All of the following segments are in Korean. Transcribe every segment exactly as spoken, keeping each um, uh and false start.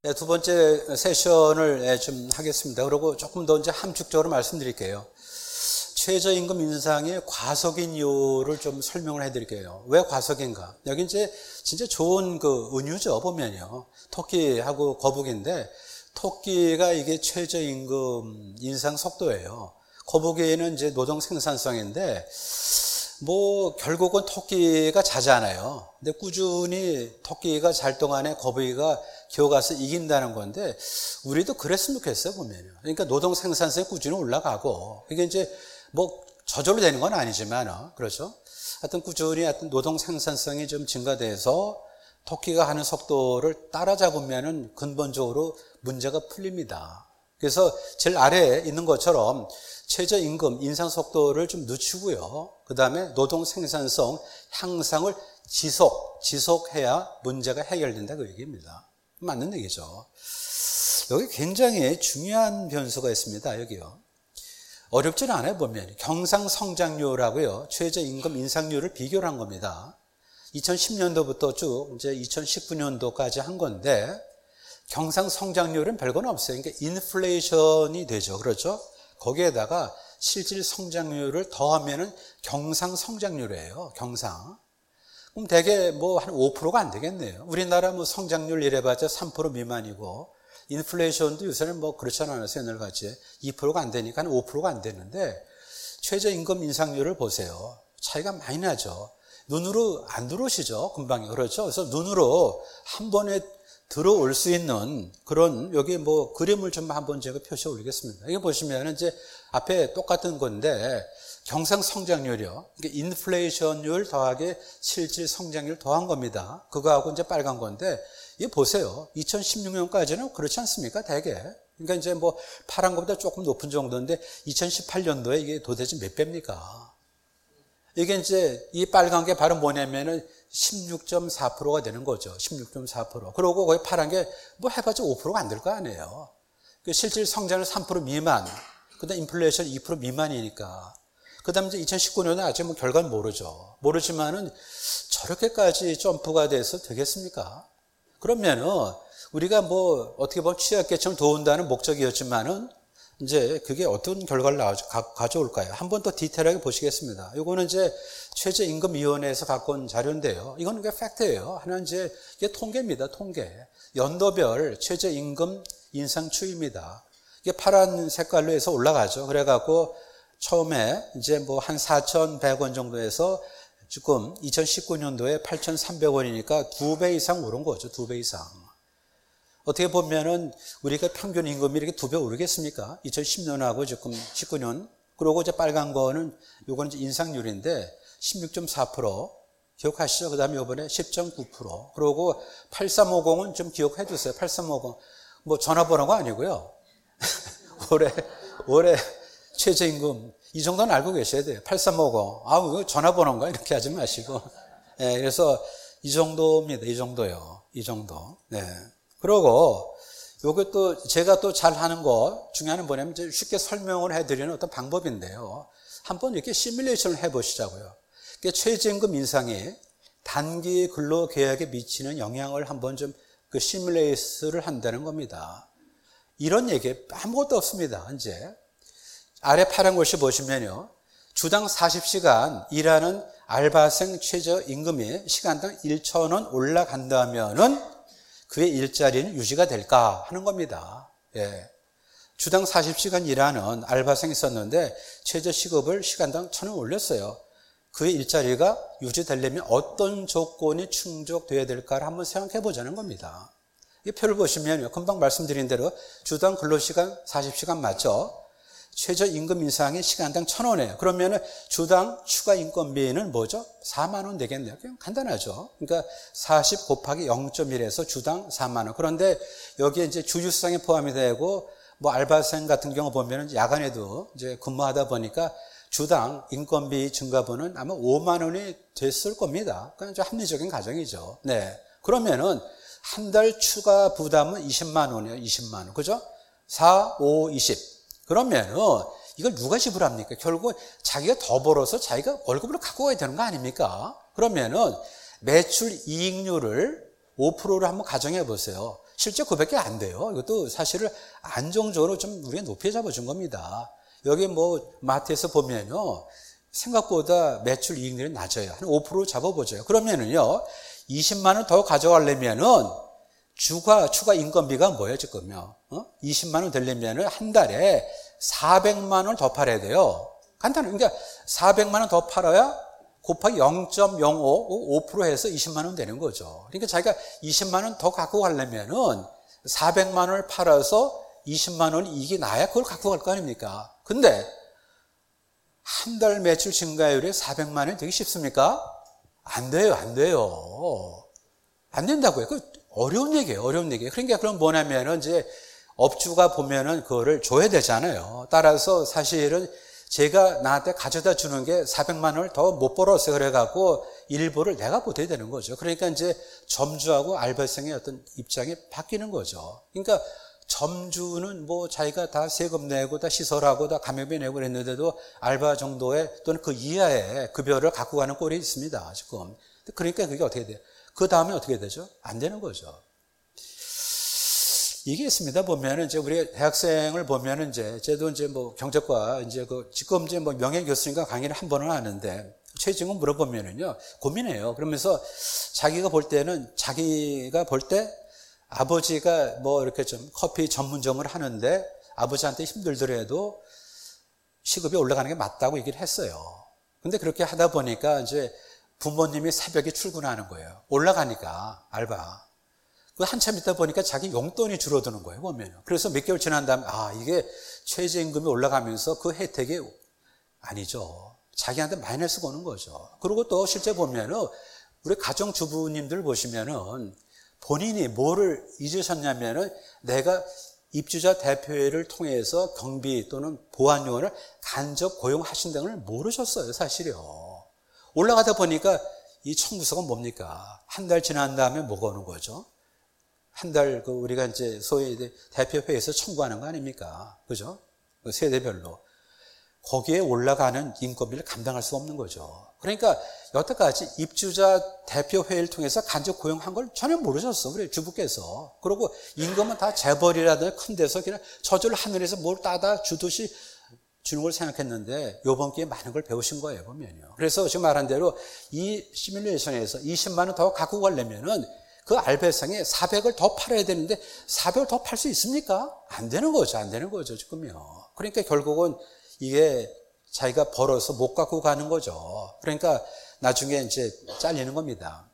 네, 두 번째 세션을 좀 하겠습니다. 그리고 조금 더 이제 함축적으로 말씀드릴게요. 최저임금 인상의 과속인 이유를 좀 설명을 해드릴게요. 왜 과속인가? 여기 이제 진짜 좋은 그 은유죠, 보면요. 토끼하고 거북인데, 토끼가 이게 최저임금 인상 속도예요. 거북이는 이제 노동 생산성인데, 뭐, 결국은 토끼가 자잖아요. 근데 꾸준히 토끼가 잘 동안에 거북이가 기어가서 이긴다는 건데, 우리도 그랬으면 좋겠어요, 보면요. 그러니까 노동 생산성이 꾸준히 올라가고, 이게 이제 뭐, 저절로 되는 건 아니지만, 그렇죠? 하여튼 꾸준히 하여튼 노동 생산성이 좀 증가돼서 토끼가 하는 속도를 따라잡으면은 근본적으로 문제가 풀립니다. 그래서 제일 아래에 있는 것처럼 최저임금 인상 속도를 좀 늦추고요. 그 다음에 노동 생산성 향상을 지속, 지속해야 문제가 해결된다 그 얘기입니다. 맞는 얘기죠. 여기 굉장히 중요한 변수가 있습니다. 여기요. 어렵지는 않아요, 보면. 경상성장률하고요, 최저임금 인상률을 비교를 한 겁니다. 이천십 년도부터 쭉 이제 이천십구 년도까지 한 건데, 경상성장률은 별건 없어요. 그러니까 인플레이션이 되죠. 그렇죠? 거기에다가 실질 성장률을 더하면은 경상성장률이에요. 경상. 그럼 대개 뭐 한 오 퍼센트가 안 되겠네요. 우리나라 뭐 성장률 이래봤자 삼 퍼센트 미만이고, 인플레이션도 요새는 뭐 그렇지 않아요. 옛날같이 이 퍼센트가 안 되니까 한 오 퍼센트가 안 되는데, 최저임금 인상률을 보세요. 차이가 많이 나죠. 눈으로 안 들어오시죠. 금방. 그렇죠. 그래서 눈으로 한 번에 들어올 수 있는 그런, 여기 뭐 그림을 좀 한번 제가 표시해 올리겠습니다. 여기 보시면 이제 앞에 똑같은 건데, 경상성장률이요. 그러니까 인플레이션율 더하기 실질 성장률 더한 겁니다. 그거하고 이제 빨간 건데, 이거 보세요. 이천십육 년까지는 그렇지 않습니까? 대개. 그러니까 이제 뭐 파란 것보다 조금 높은 정도인데, 이천십팔 년도에 이게 도대체 몇 배입니까? 이게 이제 이 빨간 게 바로 뭐냐면은 십육 점 사 퍼센트가 되는 거죠. 십육 점 사 퍼센트. 그리고 거기 파란 게 뭐 해봤자 오 퍼센트가 안 될 거 아니에요. 실질 성장률 삼 퍼센트 미만, 그 다음 인플레이션 이 퍼센트 미만이니까. 그 다음에 이제 이천십구 년에 아직 뭐 결과는 모르죠. 모르지만은 저렇게까지 점프가 돼서 되겠습니까? 그러면은 우리가 뭐 어떻게 보면 취약계층을 도운다는 목적이었지만은 이제 그게 어떤 결과를 가져올까요? 한 번 더 디테일하게 보시겠습니다. 이거는 이제 최저임금위원회에서 갖고 온 자료인데요. 이건 그게 팩트예요. 하나 이제 이게 통계입니다. 통계. 연도별 최저임금 인상 추이입니다. 이게 파란 색깔로 해서 올라가죠. 그래갖고 처음에 이제 뭐 한 사천백 원 정도에서 지금 이천십구 년도에 팔천삼백 원이니까 두 배 이상 오른 거죠. 두 배 이상. 어떻게 보면은 우리가 평균 임금이 이렇게 두 배 오르겠습니까? 이천십 년하고 지금 십구 년. 그리고 이제 빨간 거는 요거는 이제 인상률인데 십육 점 사 퍼센트 기억하시죠? 그 다음에 이번에 십 점 구 퍼센트. 그리고 팔삼오공은 좀 기억해 두세요. 팔삼오공. 뭐 전화번호가 아니고요. 올해, 올해 최저임금. 이 정도는 알고 계셔야 돼요. 팔삼오공. 아우, 이거 전화번호인가? 이렇게 하지 마시고. 네, 그래서 이 정도입니다. 이 정도요. 이 정도. 네. 그리고 요게 또 제가 또 잘 하는 거 중에 하나는 뭐냐면 이제 쉽게 설명을 해드리는 어떤 방법인데요. 한번 이렇게 시뮬레이션을 해보시자고요. 그러니까 최저임금 인상이 단기 근로계약에 미치는 영향을 한번 좀 그 시뮬레이션을 한다는 겁니다. 이런 얘기 아무것도 없습니다. 이제 아래 파란 글씨 보시면요. 주당 사십 시간 일하는 알바생 최저임금이 시간당 천 원 올라간다면은 그의 일자리는 유지가 될까 하는 겁니다. 예. 주당 사십 시간 일하는 알바생이 있었는데 최저시급을 시간당 천 원 올렸어요. 그의 일자리가 유지되려면 어떤 조건이 충족돼야 될까를 한번 생각해 보자는 겁니다. 이 표를 보시면요. 금방 말씀드린 대로 주당 근로시간 사십 시간 맞죠? 최저임금 인상이 시간당 천 원이에요. 그러면은 주당 추가 인건비는 뭐죠? 사만 원 되겠네요. 그냥 간단하죠. 그러니까 사십 곱하기 영 점 일에서 주당 사만 원. 그런데 여기에 이제 주휴수당이 포함이 되고 뭐 알바생 같은 경우 보면은 야간에도 이제 근무하다 보니까 주당 인건비 증가분은 아마 오만 원이 됐을 겁니다. 그건 좀 합리적인 가정이죠. 네. 그러면은 한 달 추가 부담은 이십만 원이에요. 이십만 원. 그죠? 사, 오, 이십. 그러면은 이걸 누가 지불합니까? 결국 자기가 더 벌어서 자기가 월급으로 갖고 가야 되는 거 아닙니까? 그러면은 매출 이익률을 오 퍼센트를 한번 가정해 보세요. 실제 그밖에 안 돼요. 이것도 사실을 안정적으로 좀 우리가 높이 잡아준 겁니다. 여기 뭐 마트에서 보면요. 생각보다 매출 이익률이 낮아요. 한 오 퍼센트 잡아보죠. 그러면은요. 이십만 원 더 가져가려면은 주가, 추가 인건비가 뭐예요, 지금요? 어? 이십만 원 되려면은 한 달에 사백만 원을 더 팔아야 돼요. 간단해. 그러니까 사백만 원 더 팔아야 곱하기 영 점 영오, 오 퍼센트 해서 이십만 원 되는 거죠. 그러니까 자기가 이십만 원 더 갖고 가려면은 사백만 원을 팔아서 이십만 원 이익이 나야 그걸 갖고 갈 거 아닙니까? 근데 한 달 매출 증가율이 사백만 원이 되기 쉽습니까? 안 돼요, 안 돼요. 안 된다고요. 그 어려운 얘기예요, 어려운 얘기예요. 그러니까 그럼 뭐냐면은 이제 업주가 보면은 그거를 줘야 되잖아요. 따라서 사실은 제가 나한테 가져다 주는 게 사백만 원을 더 못 벌었어요. 그래갖고 일부를 내가 보태야 되는 거죠. 그러니까 이제 점주하고 알바생의 어떤 입장이 바뀌는 거죠. 그러니까 점주는 뭐 자기가 다 세금 내고 다 시설하고 다 가맹비 내고 그랬는데도 알바 정도의 또는 그 이하의 급여를 갖고 가는 꼴이 있습니다. 지금. 그러니까 그게 어떻게 돼요? 그 다음에 어떻게 되죠? 안 되는 거죠. 이게 있습니다. 보면은 이제 우리 대학생을 보면은 이제 저도 이제 뭐 경제과 이제 그 지금 이제 뭐 명예 교수님과 강의를 한 번은 하는데 최종은 물어보면은요 고민해요. 그러면서 자기가 볼 때는 자기가 볼 때 아버지가 뭐 이렇게 좀 커피 전문점을 하는데 아버지한테 힘들더라도 시급이 올라가는 게 맞다고 얘기를 했어요. 근데 그렇게 하다 보니까 이제 부모님이 새벽에 출근하는 거예요. 올라가니까 알바. 그 한참 있다 보니까 자기 용돈이 줄어드는 거예요, 보면은. 그래서 몇 개월 지난 다음에, 아, 이게 최저임금이 올라가면서 그 혜택이 아니죠. 자기한테 마이너스가 오는 거죠. 그리고 또 실제 보면은, 우리 가정주부님들 보시면은, 본인이 뭐를 잊으셨냐면은, 내가 입주자 대표회를 통해서 경비 또는 보안요원을 간접 고용하신다는 걸 모르셨어요, 사실이요. 올라가다 보니까 이 청구서가 뭡니까? 한 달 지난 다음에 뭐가 오는 거죠? 한 달, 그, 우리가 이제 소위 대표회에서 청구하는 거 아닙니까? 그죠? 그 세대별로. 거기에 올라가는 인건비를 감당할 수 없는 거죠. 그러니까, 여태까지 입주자 대표회를 통해서 간접 고용한 걸 전혀 모르셨어. 그래, 주부께서. 그리고 임금은 다 재벌이라든지 큰 데서 그냥 저절로 하늘에서 뭘 따다 주듯이 주는 걸 생각했는데, 요번 기회에 많은 걸 배우신 거예요, 보면요. 그래서 지금 말한 대로 이 시뮬레이션에서 이십만 원 더 갖고 가려면은 그 알바생에 사백을 더 팔아야 되는데 사백을 더 팔 수 있습니까? 안 되는 거죠. 안 되는 거죠. 지금요. 그러니까 결국은 이게 자기가 벌어서 못 갖고 가는 거죠. 그러니까 나중에 이제 잘리는 겁니다.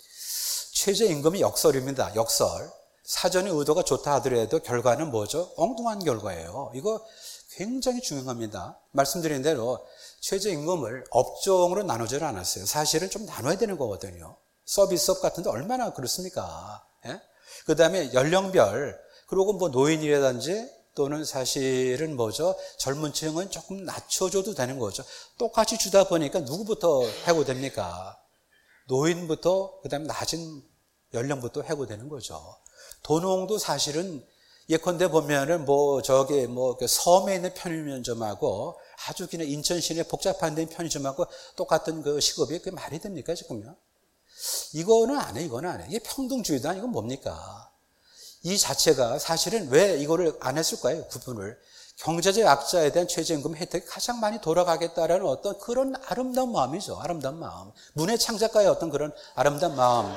최저임금이 역설입니다. 역설. 사전의 의도가 좋다 하더라도 결과는 뭐죠? 엉뚱한 결과예요. 이거 굉장히 중요한 겁니다. 말씀드린 대로 최저임금을 업종으로 나누지를 않았어요. 사실은 좀 나눠야 되는 거거든요. 서비스업 같은데 얼마나 그렇습니까? 예? 그 다음에 연령별, 그리고 뭐 노인이라든지 또는 사실은 뭐죠? 젊은 층은 조금 낮춰줘도 되는 거죠. 똑같이 주다 보니까 누구부터 해고됩니까? 노인부터, 그 다음에 낮은 연령부터 해고되는 거죠. 도농도 사실은 예컨대 보면은 뭐 저기 뭐 섬에 있는 편의점하고 아주 그냥 인천 시내 복잡한 데 편의점하고 똑같은 그 시급이 그게 말이 됩니까, 지금요? 이거는 안 해, 이거는 안 해. 이게 평등주의다, 이건 뭡니까? 이 자체가 사실은 왜 이거를 안 했을까요? 구분을. 경제적 약자에 대한 최저임금 혜택이 가장 많이 돌아가겠다라는 어떤 그런 아름다운 마음이죠. 아름다운 마음. 문예 창작가의 어떤 그런 아름다운 마음.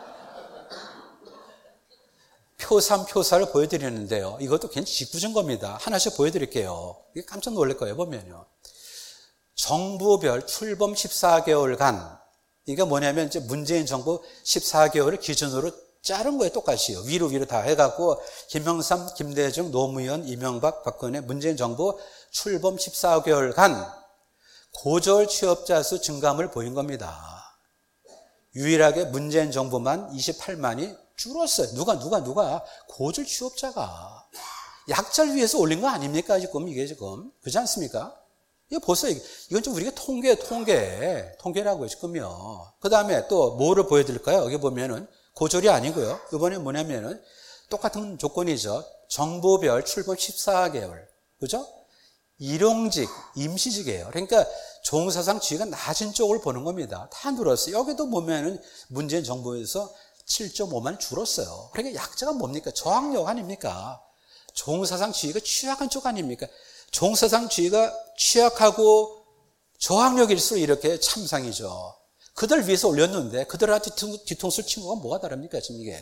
표삼, 표사를 보여드리는데요. 이것도 굉장히 직구준 겁니다. 하나씩 보여드릴게요. 이게 깜짝 놀랄 거예요, 보면요. 정부별 출범 십사 개월간, 이게 뭐냐면 이제 문재인 정부 십사 개월을 기준으로 자른 거예요, 똑같이요. 위로 위로 다 해갖고, 김영삼, 김대중, 노무현, 이명박, 박근혜, 문재인 정부 출범 십사 개월간 고졸 취업자 수 증감을 보인 겁니다. 유일하게 문재인 정부만 이십팔만이 줄었어요. 누가, 누가, 누가? 고졸 취업자가. 약자를 위해서 올린 거 아닙니까? 지금, 이게 지금. 그렇지 않습니까? 이거 보세요. 이건 좀 우리가 통계, 통계. 통계라고요, 지금요. 그 다음에 또 뭐를 보여드릴까요? 여기 보면은 고졸이 아니고요. 이번에 뭐냐면은 똑같은 조건이죠. 정부별 출범 십사 개월. 그죠? 일용직, 임시직이에요. 그러니까 종사상 지위가 낮은 쪽을 보는 겁니다. 다 늘었어요. 여기도 보면은 문재인 정부에서 칠 점 오만 줄었어요. 그러니까 약자가 뭡니까? 저항력 아닙니까? 종사상주의가 취약한 쪽 아닙니까? 종사상주의가 취약하고 저항력일수록 이렇게 참상이죠. 그들 위해서 올렸는데 그들한테 뒤통수를 친 거가 뭐가 다릅니까? 지금 이게.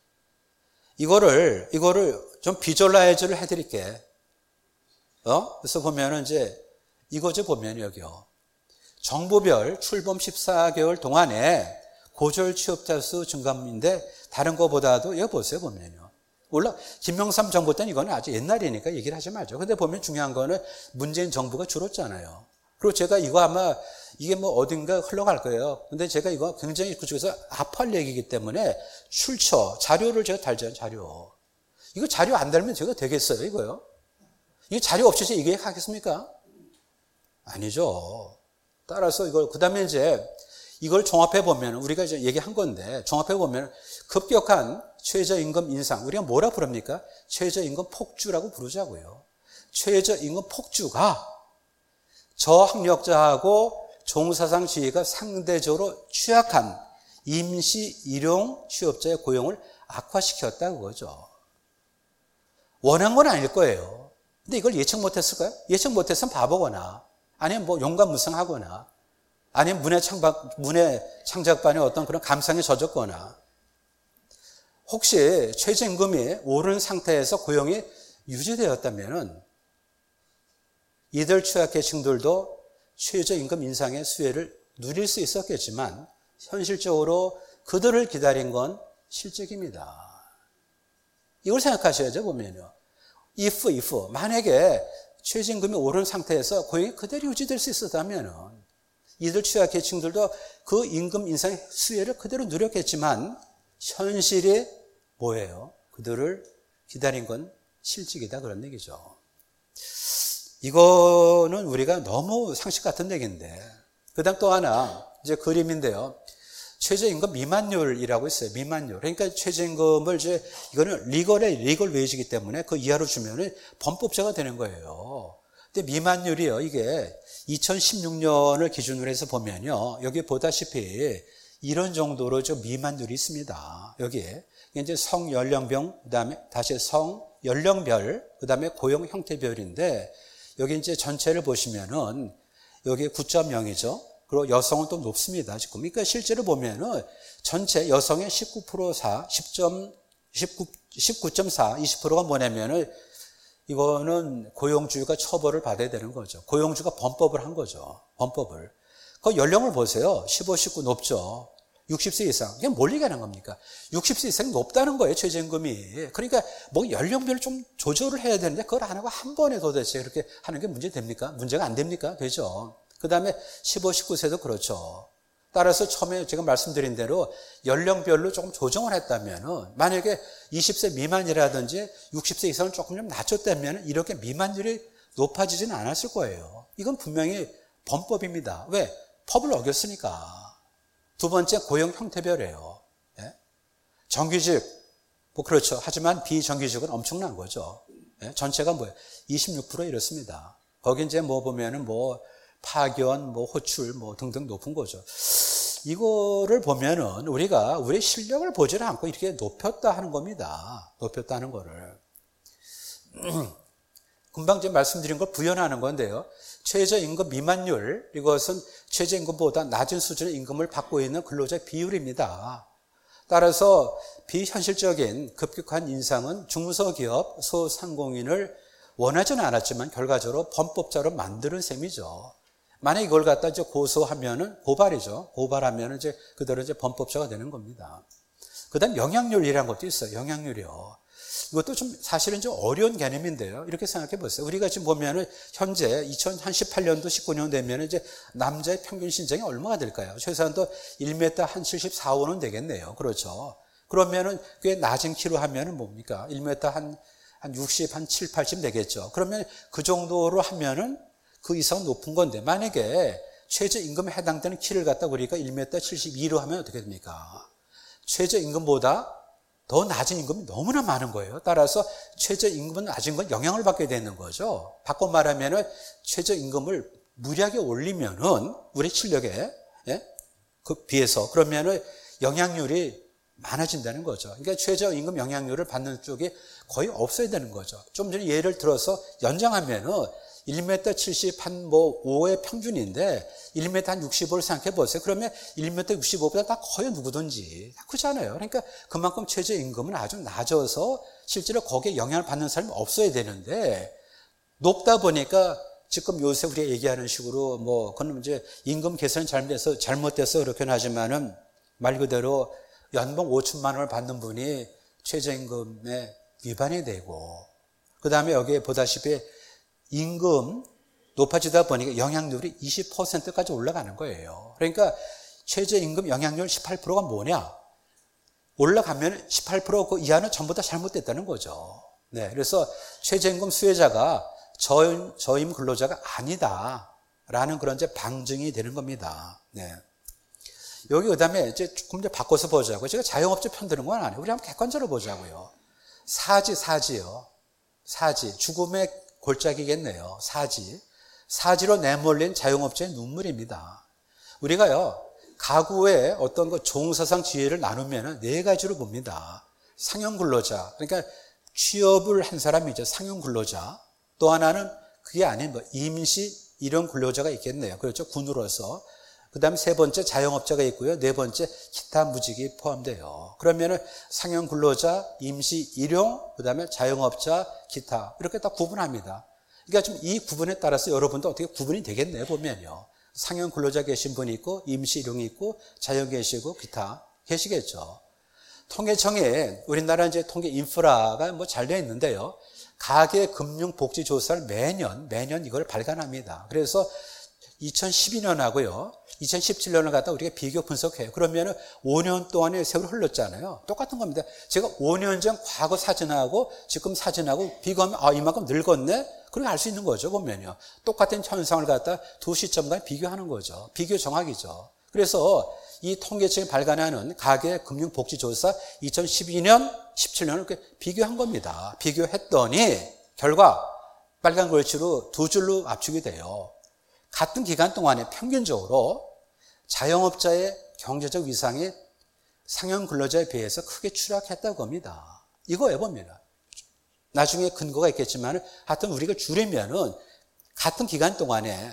이거를, 이거를 좀 비주얼라이즈를 해드릴게. 어? 그래서 보면은 이제 이거죠 보면 여기요. 정부별 출범 십사 개월 동안에 고졸 취업자 수 증감인데 다른 거보다도 여기 보세요 보면요. 물론 김영삼 정부 때는 이거는 아주 옛날이니까 얘기를 하지 말죠. 근데 보면 중요한 거는 문재인 정부가 줄었잖아요. 그리고 제가 이거 아마 이게 뭐 어딘가 흘러갈 거예요. 근데 제가 이거 굉장히 그쪽에서 아파할 얘기이기 때문에 출처, 자료를 제가 달잖아요, 자료. 이거 자료 안 달면 제가 되겠어요, 이거요? 이 자료 없이 제가 얘기하겠습니까? 아니죠. 따라서 이걸, 그 다음에 이제 이걸 종합해 보면, 우리가 이제 얘기한 건데, 종합해 보면 급격한 최저임금 인상, 우리가 뭐라 부릅니까? 최저임금 폭주라고 부르자고요. 최저임금 폭주가 저학력자하고 종사상주의가 상대적으로 취약한 임시 일용 취업자의 고용을 악화시켰다는 거죠. 원한 건 아닐 거예요. 근데 이걸 예측 못했을까요? 예측 못했으면 바보거나 아니면 뭐 용감무성하거나 아니면 문해 창작, 문해 창작반의 어떤 그런 감상에 젖었거나 혹시 최저임금이 오른 상태에서 고용이 유지되었다면은 이들 취약계층들도 최저임금 인상의 수혜를 누릴 수 있었겠지만 현실적으로 그들을 기다린 건 실직입니다. 이걸 생각하셔야죠, 보면요. if, if, 만약에 최저임금이 오른 상태에서 고용이 그대로 유지될 수 있었다면 이들 취약계층들도 그 임금 인상의 수혜를 그대로 누렸겠지만 현실이 뭐예요? 그들을 기다린 건 실직이다 그런 얘기죠. 이거는 우리가 너무 상식 같은 얘기인데 그 다음 또 하나 이제 그림인데요. 최저임금 미만율이라고 있어요. 미만율. 그러니까 최저임금을 이제 이거는 리걸의 리걸 웨이지이기 때문에 그 이하로 주면은 범법자가 되는 거예요. 근데 미만율이요. 이게 이천십육 년을 기준으로 해서 보면요. 여기 보다시피 이런 정도로 좀 미만율이 있습니다. 여기에 이제 성연령별, 그 다음에 다시 성연령별, 그 다음에 고용 형태별인데 여기 이제 전체를 보시면은 여기 구 점 영이죠. 그리고 여성은 또 높습니다. 지금. 그러니까 실제로 보면은 전체 여성의 십구 퍼센트 사, 십구 점 사, 이십 퍼센트가 뭐냐면은 이거는 고용주가 처벌을 받아야 되는 거죠. 고용주가 범법을 한 거죠. 범법을. 그 연령을 보세요. 십오, 십구 높죠. 육십 세 이상. 이게 뭘 얘기하는 겁니까? 육십 세 이상이 높다는 거예요, 최저임금이. 그러니까 뭐 연령별로 좀 조절을 해야 되는데 그걸 안 하고 한 번에 도대체 그렇게 하는 게 문제 됩니까? 문제가 안 됩니까? 되죠. 그 다음에 십오, 십구 세도 그렇죠. 따라서 처음에 제가 말씀드린 대로 연령별로 조금 조정을 했다면은 만약에 이십 세 미만이라든지 육십 세 이상을 조금 좀 낮췄다면 이렇게 미만율이 높아지지는 않았을 거예요. 이건 분명히 범법입니다. 왜? 법을 어겼으니까. 두 번째 고용 형태별이에요. 예? 정규직, 뭐 그렇죠. 하지만 비정규직은 엄청난 거죠. 예? 전체가 뭐예요? 이십육 퍼센트 이렇습니다. 거기 이제 뭐 보면은 뭐 파견, 뭐 호출, 뭐 등등 높은 거죠. 이거를 보면은 우리가 우리의 실력을 보지를 않고 이렇게 높였다 하는 겁니다. 높였다 하는 거를. 금방 제가 말씀드린 걸 부연하는 건데요. 최저임금 미만율, 이것은 최저임금보다 낮은 수준의 임금을 받고 있는 근로자 비율입니다. 따라서 비현실적인 급격한 인상은 중소기업, 소상공인을 원하지는 않았지만 결과적으로 범법자로 만드는 셈이죠. 만약 이걸 갖다 이제 고소하면은 고발이죠. 고발하면은 이제 그대로 이제 범법자가 되는 겁니다. 그 다음 영향률이라는 것도 있어요. 영향률이요. 이것도 좀 사실은 좀 어려운 개념인데요. 이렇게 생각해 보세요. 우리가 지금 보면은 현재 이천십팔 년도 십구 년 되면 이제 남자의 평균 신장이 얼마가 될까요? 최소한도 일 미터 한 칠십사, 오는 되겠네요. 그렇죠. 그러면은 꽤 낮은 키로 하면은 뭡니까? 일 미터 한, 한 육십, 한 칠, 팔쯤 되겠죠. 그러면 그 정도로 하면은 그 이상 높은 건데 만약에 최저임금에 해당되는 키를 갖다 우리가 일 미터 칠십이로 하면 어떻게 됩니까? 최저임금보다 더 낮은 임금이 너무나 많은 거예요. 따라서 최저임금은 낮은 건 영향을 받게 되는 거죠. 바꿔 말하면 최저임금을 무리하게 올리면은 우리 실력에 예? 그 비해서 그러면은 영향률이 많아진다는 거죠. 그러니까 최저임금 영향률을 받는 쪽이 거의 없어야 되는 거죠. 좀 전에 예를 들어서 연장하면은 일 미터 칠십 한 뭐 오의 평균인데 일 미터 한 육십오를 생각해 보세요. 그러면 일 미터 육십오보다 다 거의 누구든지 다 크잖아요. 그러니까 그만큼 최저임금은 아주 낮아서 실제로 거기에 영향을 받는 사람이 없어야 되는데 높다 보니까 지금 요새 우리가 얘기하는 식으로 뭐 그건 이제 임금 계산이 잘못돼서 잘못돼서 그렇게는 하지만은 말 그대로 연봉 오천만 원을 받는 분이 최저임금에 위반이 되고 그다음에 여기에 보다시피 임금 높아지다 보니까 영향률이 이십 퍼센트까지 올라가는 거예요. 그러니까 최저임금 영향률 십팔 퍼센트가 뭐냐? 올라가면 십팔 퍼센트 그 이하는 전부 다 잘못됐다는 거죠. 네, 그래서 최저임금 수혜자가 저임, 저임 근로자가 아니다라는 그런 이제 방증이 되는 겁니다. 네. 여기 그 다음에 이제 조금 더 바꿔서 보자고요. 제가 자영업자 편 드는 건 아니에요. 우리 한번 객관적으로 보자고요. 사지, 사지요. 사지. 죽음의 골짜기겠네요. 사지. 사지로 내몰린 자영업자의 눈물입니다. 우리가요, 가구의 어떤 그 종사상 지혜를 나누면 네 가지로 봅니다. 상용 근로자. 그러니까 취업을 한 사람이죠. 상용 근로자. 또 하나는 그게 아닌 뭐 임시 일용 근로자가 있겠네요. 그렇죠. 군으로서. 그 다음에 세 번째 자영업자가 있고요. 네 번째 기타 무직이 포함돼요. 그러면은 상용 근로자, 임시 일용, 그 다음에 자영업자, 기타 이렇게 다 구분합니다. 그러니까 좀 이 구분에 따라서 여러분도 어떻게 구분이 되겠네요. 보면요. 상용 근로자 계신 분이 있고 임시 일용이 있고 자영 계시고 기타 계시겠죠. 통계청에 우리나라 이제 통계 인프라가 뭐 잘 되어 있는데요. 가계 금융 복지 조사를 매년 매년 이걸 발간합니다. 그래서 이천십이 년하고요. 이천십칠 년을 갖다 우리가 비교 분석해요. 그러면은 오 년 동안의 세월이 흘렀잖아요. 똑같은 겁니다. 제가 오 년 전 과거 사진하고 지금 사진하고 비교하면 아, 이만큼 늙었네? 그렇게 알 수 있는 거죠, 보면요. 똑같은 현상을 갖다 두 시점 간 비교하는 거죠. 비교 정확이죠. 그래서 이 통계청이 발간하는 가계 금융복지조사 이천십이 년, 십칠 년을 이렇게 비교한 겁니다. 비교했더니 결과 빨간 글씨로 두 줄로 압축이 돼요. 같은 기간 동안에 평균적으로 자영업자의 경제적 위상이 상용 근로자에 비해서 크게 추락했다고 합니다. 이거에 보면 나중에 근거가 있겠지만 하여튼 우리가 줄이면은 같은 기간 동안에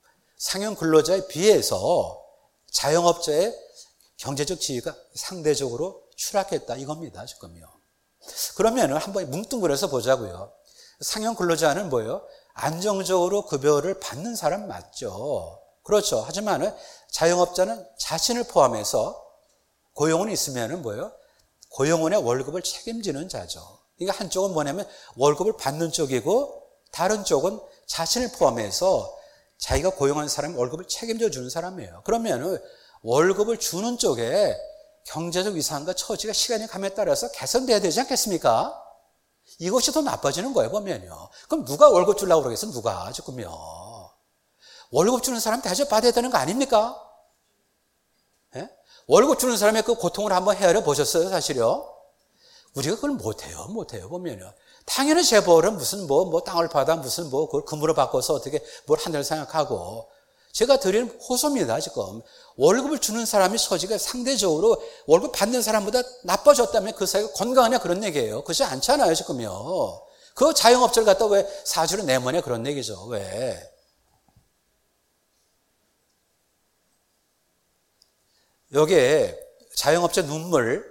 상용 근로자에 비해서 자영업자의 경제적 지위가 상대적으로 추락했다 이겁니다. 지금요. 그러면은 한번 뭉뚱그려서 보자고요. 상용 근로자는 뭐예요? 안정적으로 급여를 받는 사람 맞죠. 그렇죠. 하지만 자영업자는 자신을 포함해서 고용은 있으면 뭐예요? 고용원의 월급을 책임지는 자죠. 그러니까 한쪽은 뭐냐면 월급을 받는 쪽이고 다른 쪽은 자신을 포함해서 자기가 고용한 사람 월급을 책임져 주는 사람이에요. 그러면 월급을 주는 쪽에 경제적 위상과 처지가 시간이 감에 따라서 개선돼야 되지 않겠습니까? 이것이 더 나빠지는 거예요, 보면요. 그럼 누가 월급 주려고 그러겠어? 누가, 지금요. 월급 주는 사람 대접받아야 되는 거 아닙니까? 예? 월급 주는 사람의 그 고통을 한번 헤아려 보셨어요, 사실요? 우리가 그걸 못해요, 못해요, 보면요. 당연히 재벌은 무슨 뭐, 뭐 땅을 받아 무슨 뭐, 그걸 금으로 바꿔서 어떻게 뭘 한다고 생각하고. 제가 드리는 호소입니다, 지금. 월급을 주는 사람이 처지가 상대적으로 월급 받는 사람보다 나빠졌다면 그 사회가 건강하냐 그런 얘기예요. 그렇지 않잖아요, 지금요. 그 자영업자를 갖다 왜 사주를 내모냐 그런 얘기죠, 왜. 여기에 자영업자 눈물,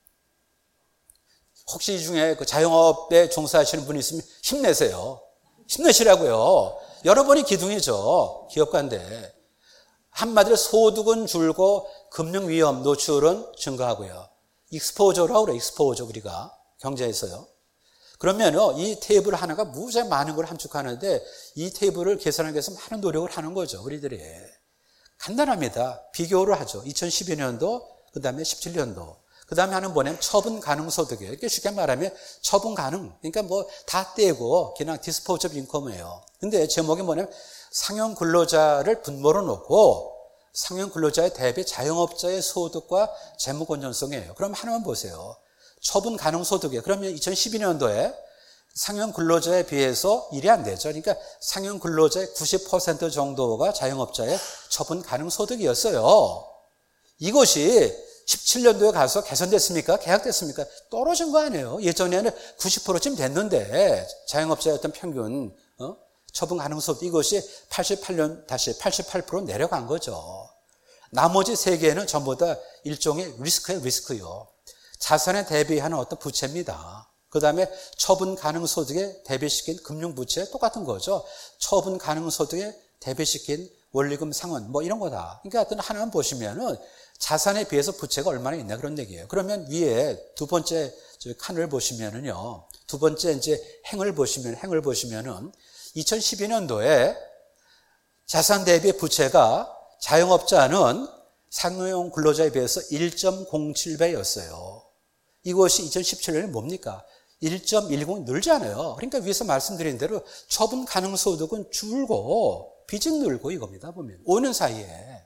혹시 이 중에 그 자영업에 종사하시는 분이 있으면 힘내세요. 힘내시라고요. 여러분이 기둥이죠. 기업가인데. 한마디로 소득은 줄고 금융 위험, 노출은 증가하고요. 익스포저라고 그래요. 익스포저 우리가 경제에서요. 그러면 이 테이블 하나가 무지하게 많은 걸 함축하는데 이 테이블을 계산하기 위해서 많은 노력을 하는 거죠. 우리들이. 간단합니다. 비교를 하죠. 이천십이 년도, 그 다음에 십칠 년도. 그 다음에 하는 뭐냐면 처분 가능 소득이에요. 이렇게 쉽게 말하면 처분 가능. 그러니까 뭐 다 떼고 그냥 디스포즈 오브 인컴이에요. 근데 제목이 뭐냐면 상용 근로자를 분모로 놓고 상용 근로자에 대비 자영업자의 소득과 재무 건전성이에요. 그럼 하나만 보세요. 처분 가능 소득이에요. 그러면 이천십이 년도에 상용 근로자에 비해서 일이 안 되죠. 그러니까 상용 근로자의 구십 퍼센트 정도가 자영업자의 처분 가능 소득이었어요. 이것이 십칠 년도에 가서 개선됐습니까? 개혁됐습니까? 떨어진 거 아니에요. 예전에는 구십 퍼센트쯤 됐는데 자영업자의 어떤 평균 어? 처분 가능성 이것이 팔십팔 년 다시 팔십팔 퍼센트 내려간 거죠. 나머지 세 개는 전부 다 일종의 리스크예요. 리스크요. 자산에 대비하는 어떤 부채입니다. 그 다음에 처분 가능 소득에 대비시킨 금융부채 똑같은 거죠. 처분 가능 소득에 대비시킨 원리금 상환 뭐 이런 거다. 그러니까 어떤 하나만 보시면은 자산에 비해서 부채가 얼마나 있나 그런 얘기예요. 그러면 위에 두 번째 칸을 보시면은요. 두 번째 이제 행을 보시면 행을 보시면은 이천십이 년도에 자산 대비 부채가 자영업자는 상용 근로자에 비해서 일 점 공칠 배였어요. 이것이 이천십칠 년에 뭡니까? 일 점 일공 늘잖아요. 그러니까 위에서 말씀드린 대로 처분 가능 소득은 줄고 빚은 늘고 이겁니다. 보면 오 년 사이에.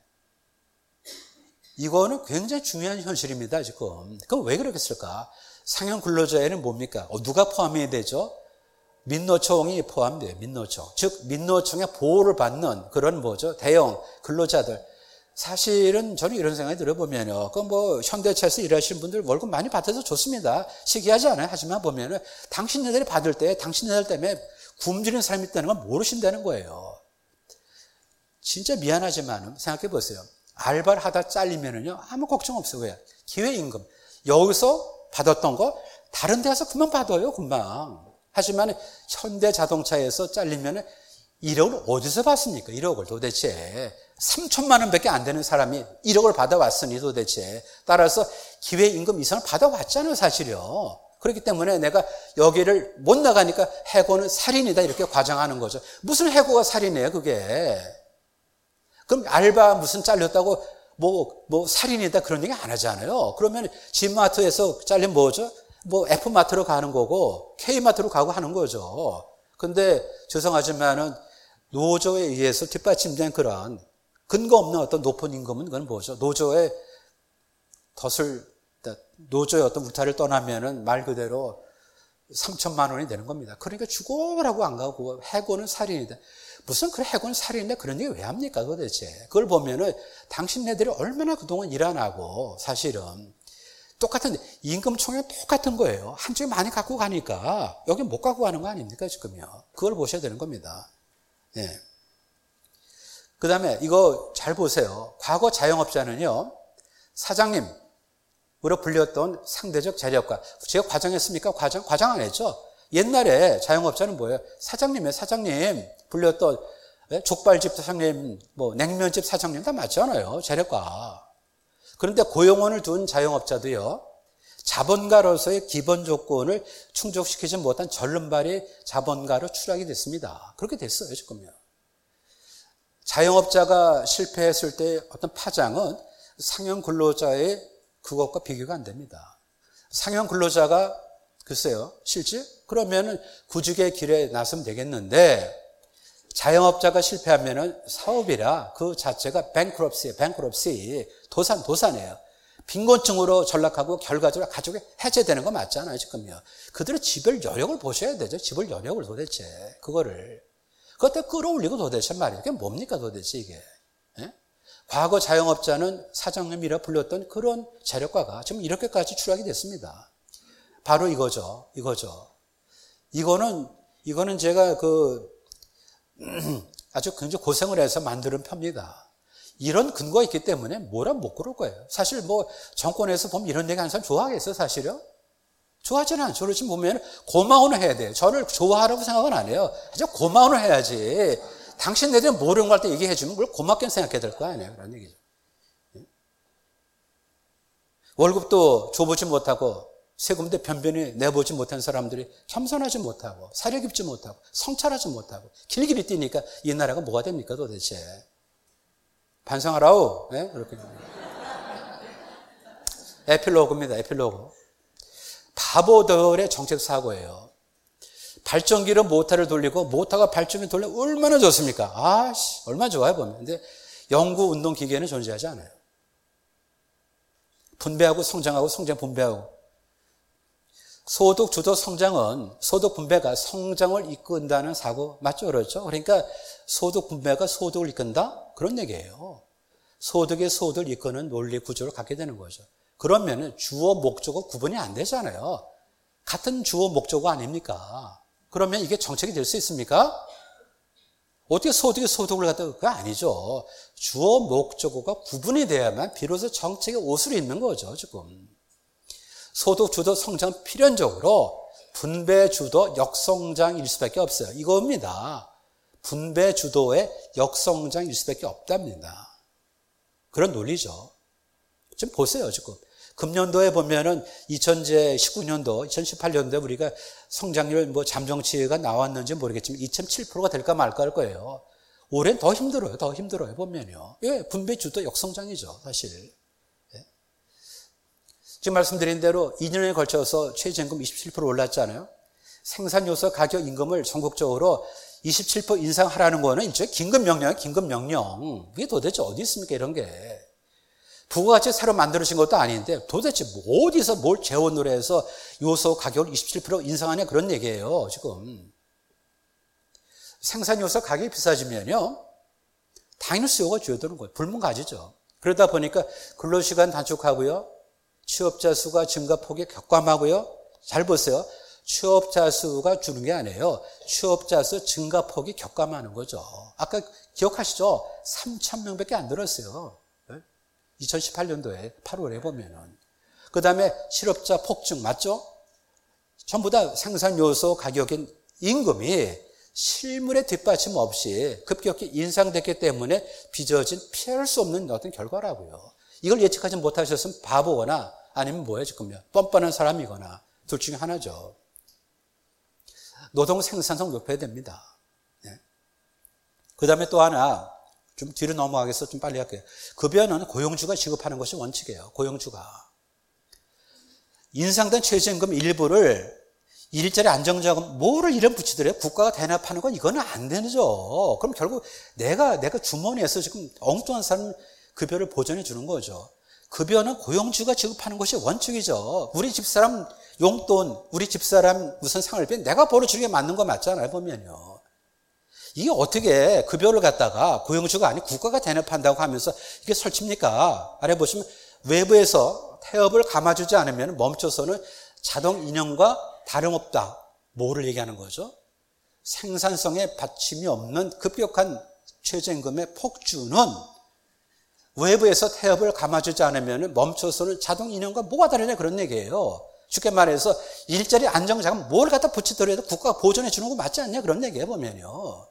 이거는 굉장히 중요한 현실입니다. 지금. 그럼 왜 그러겠을까? 상용 근로자에는 뭡니까? 어, 누가 포함이 되죠? 민노총이 포함돼요. 민노총. 즉 민노총의 보호를 받는 그런 뭐죠? 대형 근로자들. 사실은 저는 이런 생각이 들어보면요. 그 뭐 현대차에서 일하시는 분들 월급 많이 받아서 좋습니다. 시기하지 않아요. 하지만 보면은 당신네들이 받을 때 당신네들 때문에 굶주리는 사람이 있다는 걸 모르신다는 거예요. 진짜 미안하지만 생각해 보세요. 알바를 하다 잘리면은요 아무 걱정 없어요. 왜? 기회임금. 여기서 받았던 거 다른 데 가서 금방 받아요. 금방. 하지만 현대자동차에서 잘리면은 일억을 어디서 받습니까? 일억을 도대체. 삼천만 원밖에 안 되는 사람이 일억을 받아왔으니 도대체. 따라서 기회임금 이상을 받아왔잖아요, 사실요. 그렇기 때문에 내가 여기를 못 나가니까 해고는 살인이다 이렇게 과장하는 거죠. 무슨 해고가 살인이에요, 그게. 그럼 알바 무슨 잘렸다고 뭐, 뭐 살인이다 그런 얘기 안 하잖아요. 그러면 G마트에서 잘리면 뭐죠? 뭐 F마트로 가는 거고 K마트로 가고 하는 거죠. 근데 죄송하지만은 노조에 의해서 뒷받침된 그런 근거 없는 어떤 높은 임금은 그건 뭐죠? 노조의 덫을, 노조의 어떤 울타리를 떠나면은 말 그대로 삼천만 원이 되는 겁니다. 그러니까 죽어라고 안 가고 해고는 살인이다. 무슨 그래 해고는 살인이다 그런 얘기 왜 합니까 도대체? 그걸 보면은 당신네들이 얼마나 그동안 일 안 하고 사실은 똑같은 임금 총액 똑같은 거예요. 한쪽에 많이 갖고 가니까 여기 못 갖고 가는 거 아닙니까 지금요? 그걸 보셔야 되는 겁니다. 예. 그 다음에 이거 잘 보세요. 과거 자영업자는요, 사장님으로 불렸던 상대적 재력가. 제가 과장했습니까? 과장? 과장 안 했죠? 옛날에 자영업자는 뭐예요? 사장님이에요, 사장님. 불렸던 족발집 사장님, 뭐 냉면집 사장님 다 맞잖아요. 재력가. 그런데 고용원을 둔 자영업자도요, 자본가로서의 기본 조건을 충족시키지 못한 절름발이 자본가로 추락이 됐습니다. 그렇게 됐어요, 지금요. 자영업자가 실패했을 때 어떤 파장은 상용 근로자의 그것과 비교가 안 됩니다. 상용 근로자가 글쎄요, 실제? 그러면은 구직의 길에 나서면 되겠는데 자영업자가 실패하면은 사업이라 그 자체가 bankruptcy예요. bankruptcy. 도산, 도산이에요. 빈곤층으로 전락하고 결과적으로 가족이 해체되는 거 맞잖아요, 지금요. 그들의 지별 여력을 보셔야 되죠. 지별 여력을 도대체. 그거를. 그것도 끌어올리고 도대체 말이에요. 그게 뭡니까 도대체 이게. 예? 과거 자영업자는 사장님이라 불렸던 그런 재력가가 지금 이렇게까지 추락이 됐습니다. 바로 이거죠. 이거죠. 이거는, 이거는 제가 그, 아주 굉장히 고생을 해서 만드는 편입니다. 이런 근거가 있기 때문에 뭐라 못 그럴 거예요. 사실 뭐 정권에서 보면 이런 얘기 하는 사람 좋아하겠어요, 사실요? 좋아하지는 않죠. 그렇지 보면 고마워는 해야 돼요. 저를 좋아하라고 생각은 안 해요. 아주 고마워는 해야지. 당신네들은 모르는 걸 할 때 얘기해 주면 그걸 고맙게 생각해야 될 거 아니에요. 그런 얘기죠. 월급도 줘보지 못하고 세금도 변변히 내보지 못한 사람들이 겸손하지 못하고 사려 깊지 못하고 성찰하지 못하고 길길이 뛰니까 이 나라가 뭐가 됩니까 도대체. 반성하라오. 네? 그렇게. 에필로그입니다. 에필로그. 바보들의 정책 사고예요. 발전기로 모터를 돌리고 모터가 발전기 돌리면 얼마나 좋습니까? 아씨, 얼마나 좋아요 보면. 근데 연구 운동 기계는 존재하지 않아요. 분배하고 성장하고 성장 분배하고. 소득 주도 성장은 소득 분배가 성장을 이끈다는 사고 맞죠? 그렇죠? 그러니까 소득 분배가 소득을 이끈다? 그런 얘기예요. 소득의 소득을 이끄는 논리 구조를 갖게 되는 거죠. 그러면 주어 목적어 구분이 안 되잖아요. 같은 주어 목적어 아닙니까? 그러면 이게 정책이 될 수 있습니까? 어떻게 소득이 소득을 갖다가 그거 아니죠. 주어 목적어가 구분이 돼야만 비로소 정책의 옷을 입는 거죠, 지금. 소득 주도 성장 필연적으로 분배 주도 역성장일 수밖에 없어요. 이겁니다. 분배 주도의 역성장일 수밖에 없답니다. 그런 논리죠. 지금 보세요, 지금. 금년도에 보면은 이천십구 년도, 이천십팔 년도에 우리가 성장률 뭐 잠정치가 나왔는지 모르겠지만 이 점 칠 퍼센트가 될까 말까 할 거예요. 올해는 더 힘들어요, 더 힘들어요, 보면요. 예, 분배 주도 역성장이죠, 사실. 예. 지금 말씀드린 대로 이 년에 걸쳐서 최저임금 이십칠 퍼센트 올랐잖아요. 생산요소 가격 임금을 전국적으로 이십칠 퍼센트 인상하라는 거는 일종의 긴급명령이에요, 긴급명령. 그게 도대체 어디 있습니까, 이런 게. 부가가치 새로 만들어진 것도 아닌데 도대체 어디서 뭘 재원으로 해서 요소 가격을 이십칠 퍼센트 인상하냐 그런 얘기예요, 지금. 생산요소 가격이 비싸지면요, 당연히 수요가 줄어드는 거예요. 불문가지죠. 그러다 보니까 근로시간 단축하고요, 취업자 수가 증가폭이 격감하고요. 잘 보세요. 취업자 수가 주는 게 아니에요. 취업자 수 증가폭이 격감하는 거죠. 아까 기억하시죠? 삼천 명밖에 안 늘었어요. 이천십팔 년도에 팔월에 보면은. 그 다음에 실업자 폭증, 맞죠? 전부 다 생산요소 가격인 임금이 실물의 뒷받침 없이 급격히 인상됐기 때문에 빚어진 피할 수 없는 어떤 결과라고요. 이걸 예측하지 못하셨으면 바보거나 아니면 뭐예요, 지금요? 뻔뻔한 사람이거나 둘 중에 하나죠. 노동 생산성 높여야 됩니다. 네. 그 다음에 또 하나, 좀 뒤로 넘어가겠어. 좀 빨리 할게요. 급여는 고용주가 지급하는 것이 원칙이에요. 고용주가. 인상된 최저임금 일부를 일자리 안정자금 뭐를 이름 붙이더래요? 국가가 대납하는 건 이거는 안 되죠. 그럼 결국 내가 내가 주머니에서 지금 엉뚱한 사람 급여를 보전해 주는 거죠. 급여는 고용주가 지급하는 것이 원칙이죠. 우리 집사람 용돈, 우리 집사람 무슨 상을비 내가 벌어주는 게 맞는 거 맞잖아요, 보면요. 이게 어떻게 급여를 갖다가 고용주가 아니 국가가 대납한다고 하면서 이게 설치입니까? 아래 보시면 외부에서 태업을 감아주지 않으면 멈춰서는 자동 인형과 다름없다. 뭐를 얘기하는 거죠? 생산성에 받침이 없는 급격한 최저임금의 폭주는 외부에서 태업을 감아주지 않으면 멈춰서는 자동 인형과 뭐가 다르냐 그런 얘기예요. 쉽게 말해서 일자리 안정자금 뭘 갖다 붙이더라도 국가가 보존해 주는 거 맞지 않냐 그런 얘기예요, 보면요.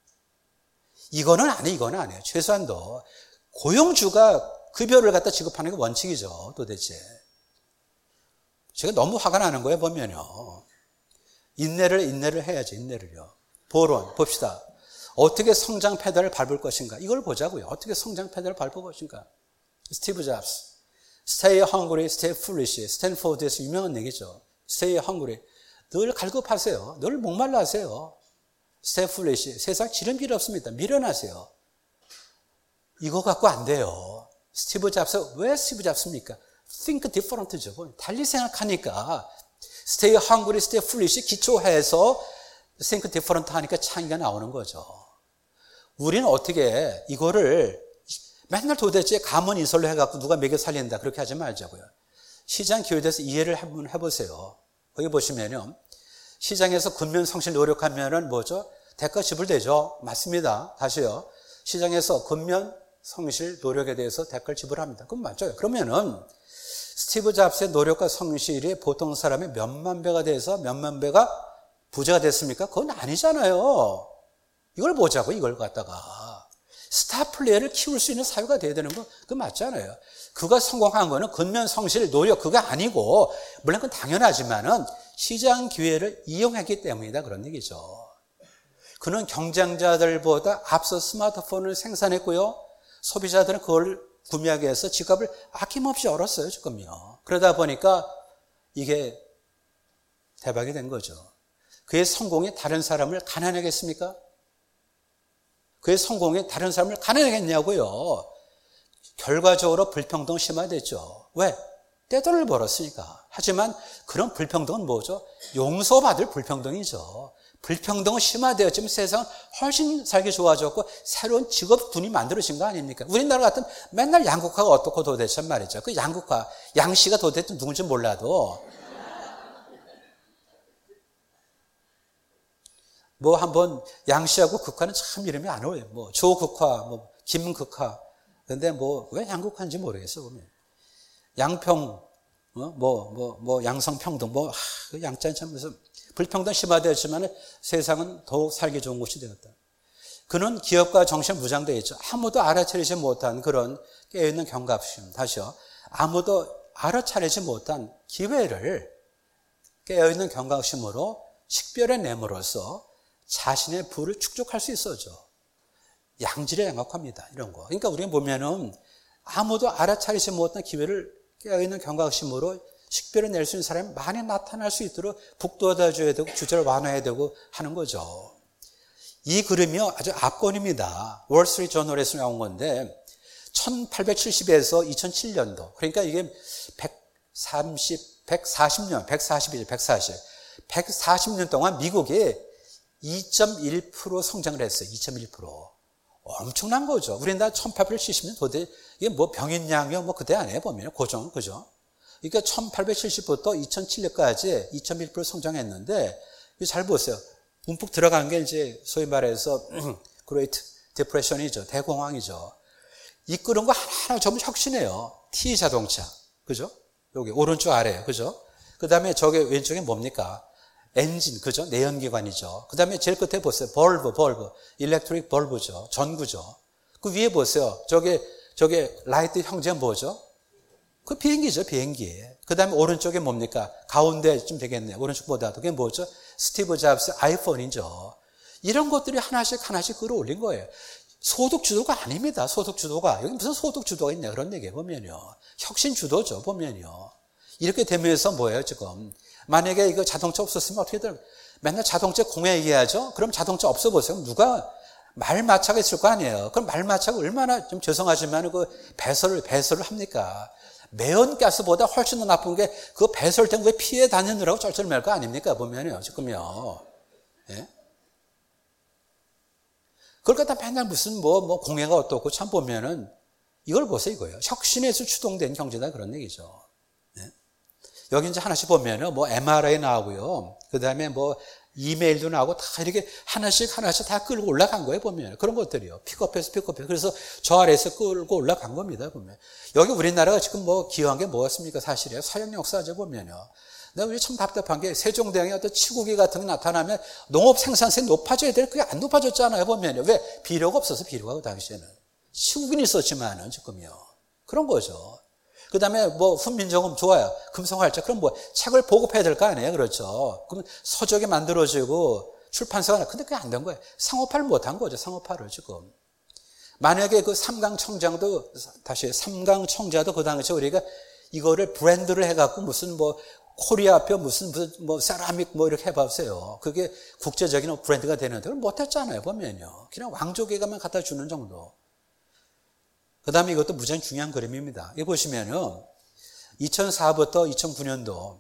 이거는 아니, 이거는 아니에요. 최소한도 고용주가 급여를 갖다 지급하는 게 원칙이죠, 도대체. 제가 너무 화가 나는 거예요, 보면요. 인내를, 인내를 해야지, 인내를요. 보론, 봅시다. 어떻게 성장 페달을 밟을 것인가? 이걸 보자고요. 어떻게 성장 페달을 밟을 것인가? 스티브 잡스. Stay hungry, stay foolish. 스탠포드에서 유명한 얘기죠. Stay hungry. 늘 갈급하세요. 늘 목말라 하세요. Stay foolish. 세상 지름길 없습니다. 미련하세요. 이거 갖고 안 돼요. 스티브 잡스, 왜 스티브 잡스입니까? Think different죠. 달리 생각하니까 Stay hungry, stay foolish 기초해서 Think different 하니까 창의가 나오는 거죠. 우리는 어떻게 이거를 맨날 도대체 가문인설로 해갖고 누가 먹여 살린다 그렇게 하지 말자고요. 시장 기회에 대해서 이해를 한번 해보세요. 거기 보시면요. 시장에서 근면 성실 노력하면은 뭐죠? 대가 지불되죠. 맞습니다. 다시요. 시장에서 근면 성실 노력에 대해서 대가를 지불합니다. 그럼 맞죠? 그러면은 스티브 잡스의 노력과 성실이 보통 사람의 몇만 배가 돼서 몇만 배가 부자가 됐습니까? 그건 아니잖아요. 이걸 보자고, 이걸 갖다가. 스타 플레이어를 키울 수 있는 사회가 돼야 되는 거, 그거 맞잖아요. 그가 성공한 거는 근면 성실, 노력, 그거 아니고, 물론 그건 당연하지만은 시장 기회를 이용했기 때문이다. 그런 얘기죠. 그는 경쟁자들보다 앞서 스마트폰을 생산했고요. 소비자들은 그걸 구매하기 위해서 지갑을 아낌없이 열었어요, 지금요. 그러다 보니까 이게 대박이 된 거죠. 그의 성공이 다른 사람을 가난하게 했습니까? 그의 성공이 다른 사람을 가난하게 했냐고요. 결과적으로 불평등 심화됐죠. 왜? 떼돈을 벌었으니까. 하지만 그런 불평등은 뭐죠? 용서받을 불평등이죠. 불평등은 심화되었지만 세상은 훨씬 살기 좋아졌고 새로운 직업군이 만들어진 거 아닙니까? 우리나라 같으면 맨날 양극화가 어떻고 도대체 말이죠. 그 양극화, 양씨가 도대체 누군지 몰라도 뭐 한번 양씨하고 극화는 참 이름이 안 어울려요. 뭐 조극화, 뭐 김극화. 근데 뭐 왜 양극화인지 모르겠어 보면. 양평, 뭐 뭐 뭐 양성평등, 뭐 하, 양자는 참 무슨 불평등 심화되었지만 세상은 더욱 살기 좋은 곳이 되었다. 그는 기업과 정신에 무장되어 있죠. 아무도 알아차리지 못한 그런 깨어있는 경각심. 다시요. 아무도 알아차리지 못한 기회를 깨어있는 경각심으로 식별해냄으로써 자신의 부를 축적할 수 있어죠. 양질의 양악합니다. 이런 거. 그러니까 우리가 보면은 아무도 알아차리지 못한 기회를 깨어있는 경각심으로 식별해낼 수 있는 사람이 많이 나타날 수 있도록 북돋아줘야 되고 주제를 완화해야 되고 하는 거죠. 이 그림이요 아주 압권입니다. 월스트리트 저널에서 나온 건데 천팔백칠십에서 이천칠 년도 그러니까 이게 백삼십, 백사십 년, 백사십이죠. 백사십. 백사십 년 동안 미국이 이 점 일 퍼센트 성장을 했어요. 이 점 일 퍼센트. 엄청난 거죠. 우리나라 천팔백칠십 년 도대체 이게 뭐 병인양요 뭐 그때 안 해 보면 고정 그죠? 그러니까 천팔백칠십부터 이천칠 년까지 이 점 일 퍼센트 성장했는데 잘 보세요. 움푹 들어간 게 이제 소위 말해서 그레이트 디프레션이죠. 대공황이죠. 이끄는 거 하나하나 전부 혁신이에요. T 자동차. 그죠? 여기 오른쪽 아래요. 그죠? 그 다음에 저게 왼쪽에 뭡니까? 엔진. 그죠? 내연기관이죠. 그 다음에 제일 끝에 보세요. 벌브, 벌브. 일렉트릭 벌브죠. 전구죠. 그 위에 보세요. 저게, 저게 라이트 형제는 뭐죠? 그 비행기죠. 비행기. 그 다음에 오른쪽에 뭡니까? 가운데쯤 되겠네요. 오른쪽보다도. 그게 뭐죠? 스티브 잡스 아이폰이죠. 이런 것들이 하나씩 하나씩 끌어올린 거예요. 소득 주도가 아닙니다. 소득 주도가. 여기 무슨 소득 주도가 있냐. 그런 얘기예요. 보면요. 혁신 주도죠. 보면요. 이렇게 되면서 뭐예요, 지금? 만약에 이거 자동차 없었으면 어떻게 될, 맨날 자동차 공해 얘기하죠? 그럼 자동차 없어 보세요. 누가 말마차가 있을 거 아니에요. 그럼 말마차가 얼마나 좀 죄송하지만 그 배설을, 배설을 합니까? 매연가스보다 훨씬 더 나쁜 게 그 배설된 거에 피해 다니느라고 쩔쩔 맬 거 아닙니까? 보면요. 지금요. 예? 그걸 갖다 맨날 무슨 뭐, 뭐 공해가 어떻고 참 보면은 이걸 보세요, 이거예요. 혁신에서 추동된 경제다 그런 얘기죠. 예? 여기 이제 하나씩 보면은 뭐 엠알아이 나오고요. 그 다음에 뭐 이메일도 나오고 다 이렇게 하나씩 하나씩 다 끌고 올라간 거예요, 보면. 그런 것들이요. 픽업해서 픽업해서. 그래서 저 아래에서 끌고 올라간 겁니다, 보면. 여기 우리나라가 지금 뭐 기여한 게 뭐였습니까? 사실이에요. 서양 역사죠, 보면요. 근데 우리 참 답답한 게 세종대왕의 어떤 치국이 같은 게 나타나면 농업 생산성이 높아져야 되는 그게 안 높아졌잖아요, 보면요. 왜? 비료가 없어서 비료가 그 당시에는. 치국은 있었지만은 지금요. 그런 거죠. 그 다음에 뭐 훈민정음 좋아요. 금성활자. 그럼 뭐 책을 보급해야 될 거 아니에요. 그렇죠. 그럼 서적이 만들어지고 출판사가 나. 근데 그게 안 된 거예요. 상업화를 못한 거죠. 상업화를 지금. 만약에 그 삼강청장도 다시 삼강청자도 그 당시에 우리가 이거를 브랜드를 해갖고 무슨 뭐 코리아표 무슨 무슨 뭐 세라믹 뭐 이렇게 해봤어요. 그게 국제적인 브랜드가 되는데 그걸 못했잖아요. 보면요. 그냥 왕족에게만 갖다 주는 정도. 그 다음에 이것도 무지하게 중요한 그림입니다. 이거 보시면은 이천사부터 이천구 년도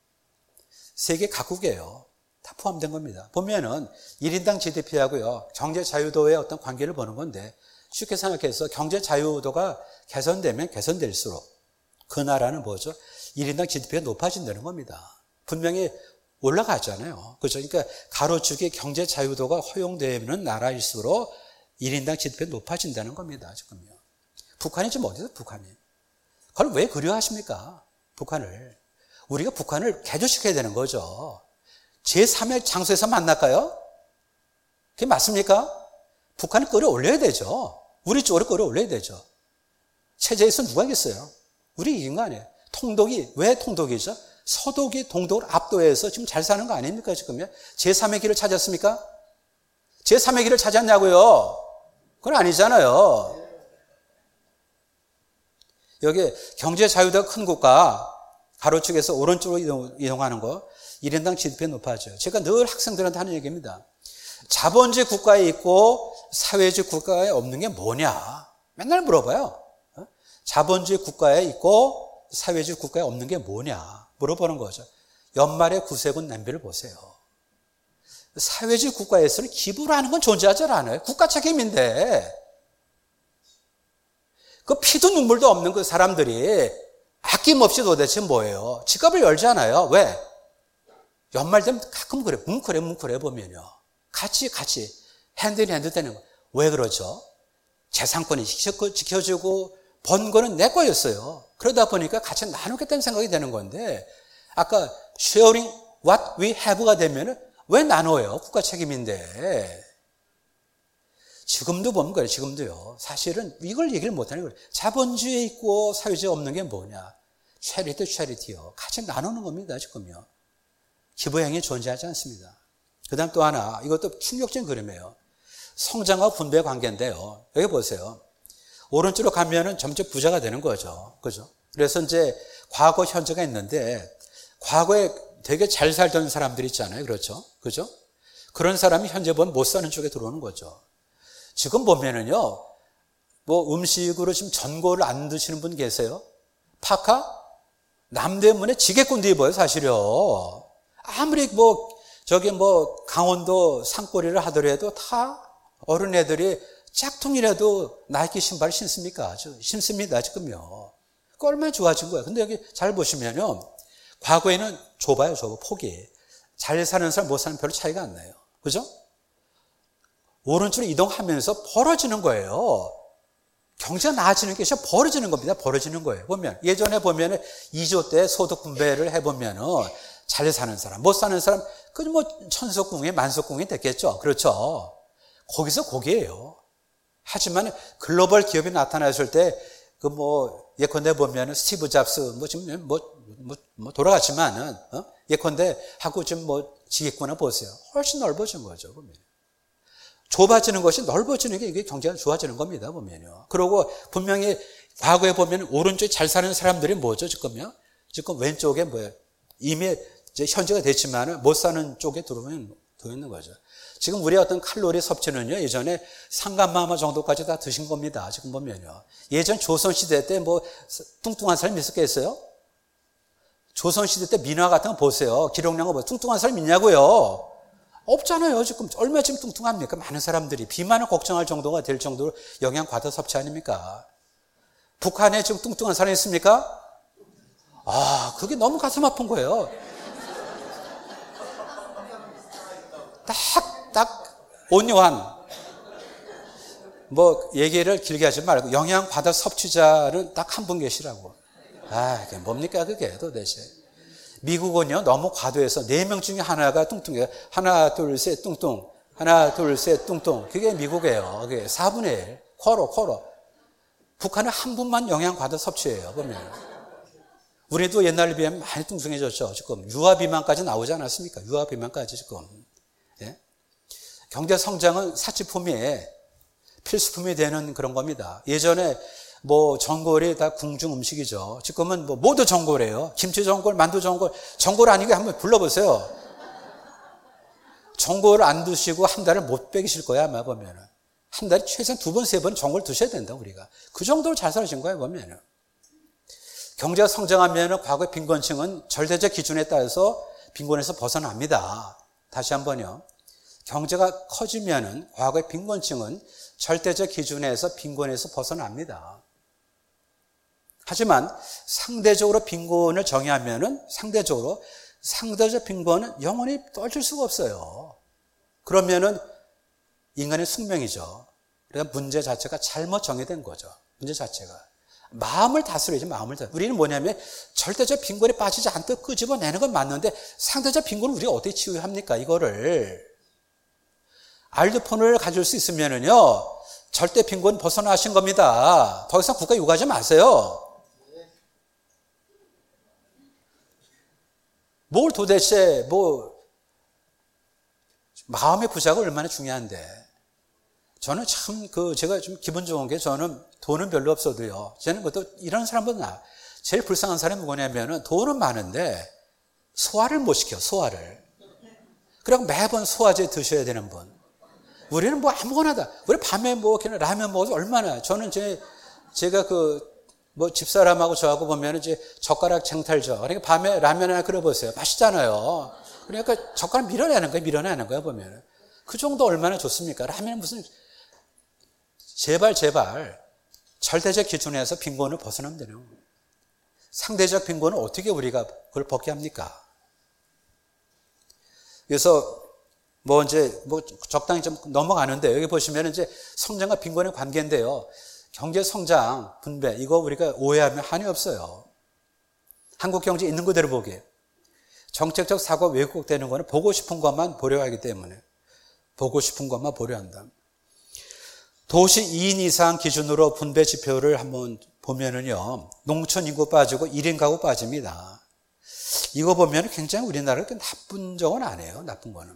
세계 각국이에요. 다 포함된 겁니다. 보면은 일 인당 지디피하고요. 경제 자유도의 어떤 관계를 보는 건데 쉽게 생각해서 경제 자유도가 개선되면 개선될수록 그 나라는 뭐죠? 일 인당 지디피가 높아진다는 겁니다. 분명히 올라가잖아요. 그렇죠? 그러니까 가로축이 경제 자유도가 허용되는 나라일수록 일 인당 지디피가 높아진다는 겁니다. 지금요. 북한이 지금 어디서 북한이? 그걸 왜 그리워하십니까? 북한을. 우리가 북한을 개조시켜야 되는 거죠. 제삼의 장소에서 만날까요? 그게 맞습니까? 북한을 끌어올려야 되죠. 우리 쪽으로 끌어올려야 되죠. 체제에서 누가 이겼어요? 우리 이긴 거 아니에요. 통독이, 왜 통독이죠? 서독이 동독을 압도해서 지금 잘 사는 거 아닙니까, 지금요? 제삼의 길을 찾았습니까? 제삼의 길을 찾았냐고요? 그건 아니잖아요. 여기 경제 자유도가 큰 국가, 가로축에서 오른쪽으로 이동, 이동하는 거, 일 인당 지디피가 높아져요. 제가 늘 학생들한테 하는 얘기입니다. 자본주의 국가에 있고 사회주의 국가에 없는 게 뭐냐? 맨날 물어봐요. 자본주의 국가에 있고 사회주의 국가에 없는 게 뭐냐? 물어보는 거죠. 연말에 구세군 냄비를 보세요. 사회주의 국가에서는 기부라는 건 존재하지 않아요. 국가 책임인데. 그 피도 눈물도 없는 그 사람들이 아낌없이 도대체 뭐예요? 지갑을 열잖아요. 왜? 연말 되면 가끔 그래. 뭉클해, 뭉클해 보면요. 같이, 같이 핸드 인 핸드 되는 거. 왜 그러죠? 재산권이 지켜지고 번 거는 내 거였어요. 그러다 보니까 같이 나누겠다는 생각이 되는 건데, 아까 sharing what we have가 되면은 왜 나눠요? 국가 책임인데. 지금도 보면 그래요. 지금도요. 사실은 이걸 얘기를 못하는 거예요. 자본주의에 있고 사회주의에 없는 게 뭐냐? 체리티, 체리티요. 같이 나누는 겁니다. 지금요. 기부행위 존재하지 않습니다. 그 다음 또 하나, 이것도 충격적인 그림이에요. 성장과 분배의 관계인데요. 여기 보세요. 오른쪽으로 가면은 점점 부자가 되는 거죠. 그죠? 그래서 이제 과거, 현재가 있는데, 과거에 되게 잘 살던 사람들이 있잖아요. 그렇죠? 그죠? 그런 사람이 현재 보면 못 사는 쪽에 들어오는 거죠. 지금 보면은요, 뭐 음식으로 지금 전골을 안 드시는 분 계세요? 파카? 남대문에 지게꾼도 입어요, 사실요. 아무리 뭐, 저기 뭐, 강원도 산골이를 하더라도 다 어른애들이 짝퉁이라도 나이키 신발을 신습니까? 신습니다, 지금요. 그 얼마나 좋아진 거예요. 근데 여기 잘 보시면요. 과거에는 좁아요, 좁아, 폭이. 잘 사는 사람, 못 사는 별로 차이가 안 나요. 그죠? 오른쪽으로 이동하면서 벌어지는 거예요. 경제가 나아지는 게 아니라 벌어지는 겁니다. 벌어지는 거예요. 보면, 예전에 보면 이조 때 소득 분배를 해보면은 잘 사는 사람, 못 사는 사람, 그 뭐 천석궁이, 만석궁이 됐겠죠. 그렇죠. 거기서 거기에요. 하지만 글로벌 기업이 나타났을 때, 그 뭐, 예컨대 보면은 스티브 잡스, 뭐 지금 뭐, 뭐, 뭐 돌아갔지만은, 어? 예컨대 하고 지금 뭐 지겠구나 보세요. 훨씬 넓어진 거죠, 보면. 좁아지는 것이 넓어지는 게 이게 경제가 좋아지는 겁니다, 보면요. 그리고 분명히 과거에 보면 오른쪽에 잘 사는 사람들이 뭐죠, 지금요? 지금 왼쪽에 뭐예요? 이미 이제 현재가 됐지만 못 사는 쪽에 들어오면 더 있는 거죠. 지금 우리의 어떤 칼로리 섭취는요, 예전에 상간마마 정도까지 다 드신 겁니다, 지금 보면요. 예전 조선시대 때 뭐 뚱뚱한 사람이 있었겠어요? 조선시대 때 민화 같은 거 보세요. 기록량을 보세요. 뚱뚱한 사람 있냐고요? 없잖아요. 지금 얼마나 지금 뚱뚱합니까? 많은 사람들이 비만을 걱정할 정도가 될 정도로 영양 과다 섭취 아닙니까? 북한에 지금 뚱뚱한 사람이 있습니까? 아, 그게 너무 가슴 아픈 거예요. 딱, 딱 온유한 뭐 얘기를 길게 하지 말고 영양 과다 섭취자는 딱 한 분 계시라고. 아, 그게 뭡니까 그게 도대체. 미국은요, 너무 과도해서 네 명 중에 하나가 뚱뚱해요. 하나, 둘, 셋, 뚱뚱. 하나, 둘, 셋, 뚱뚱. 그게 미국이에요. 그게 사분의 일. 쿼로, 쿼로. 북한은 한 분만 영양 과다 섭취해요, 보면. 우리도 옛날에 비하면 많이 뚱뚱해졌죠, 지금. 유아비만까지 나오지 않았습니까? 유아비만까지 지금. 예? 경제 성장은 사치품이 필수품이 되는 그런 겁니다. 예전에 뭐 전골이 다 궁중 음식이죠. 지금은 뭐 모두 전골이에요. 김치 전골, 만두 전골. 전골 아니게 한번 불러보세요. 전골을 안 드시고 한 달을 못 빼기실 거야, 아마 보면은. 한 달에 최소한 두 번, 세 번 전골 드셔야 된다, 우리가. 그 정도로 잘 사신 거예요, 보면은. 경제가 성장하면은 과거의 빈곤층은 절대적 기준에 따라서 빈곤에서 벗어납니다. 다시 한 번요. 경제가 커지면은 과거의 빈곤층은 절대적 기준에서 빈곤에서 벗어납니다. 하지만 상대적으로 빈곤을 정의하면은 상대적으로 상대적 빈곤은 영원히 떨칠 수가 없어요. 그러면은 인간의 숙명이죠. 그러니까 문제 자체가 잘못 정의된 거죠. 문제 자체가. 마음을 다스려야지, 마음을 다스려. 우리는 뭐냐면 절대적 빈곤에 빠지지 않도록 끄집어내는 건 맞는데 상대적 빈곤을 우리가 어떻게 치유합니까? 이거를. 알드폰을 가질 수 있으면은요, 절대 빈곤 벗어나신 겁니다. 더 이상 국가 요구하지 마세요. 뭘 도대체, 뭐, 마음의 부자가 얼마나 중요한데. 저는 참, 그, 제가 좀 기분 좋은 게 저는 돈은 별로 없어도요. 저는 뭐 또 이런 사람보다 제일 불쌍한 사람이 뭐냐면은 돈은 많은데 소화를 못 시켜, 소화를. 그리고 매번 소화제 드셔야 되는 분. 우리는 뭐 아무거나 다. 우리 밤에 뭐 그냥 라면 먹어서 얼마나. 저는 제, 제가 그, 뭐 집사람하고 저하고 보면 이제 젓가락 쟁탈죠. 그러니까 밤에 라면 하나 끓여보세요. 맛있잖아요. 그러니까 젓가락 밀어내는 거예요. 밀어내는 거예요. 보면 그 정도 얼마나 좋습니까? 하면 무슨 제발 제발 절대적 기준에서 빈곤을 벗어나면 되는 거예요. 상대적 빈곤은 어떻게 우리가 그걸 벗게 합니까? 그래서 뭐 이제 뭐 적당히 좀 넘어가는데 여기 보시면 이제 성장과 빈곤의 관계인데요. 경제 성장, 분배 이거 우리가 오해하면 한이 없어요. 한국 경제 있는 그대로 보기에 정책적 사고 왜곡되는 거는 보고 싶은 것만 보려 하기 때문에 보고 싶은 것만 보려 한다. 도시 이 인 이상 기준으로 분배 지표를 한번 보면은요, 농촌 인구 빠지고 일 인 가구 빠집니다. 이거 보면 굉장히 우리나라가 나쁜 적은 아니에요. 나쁜 거는.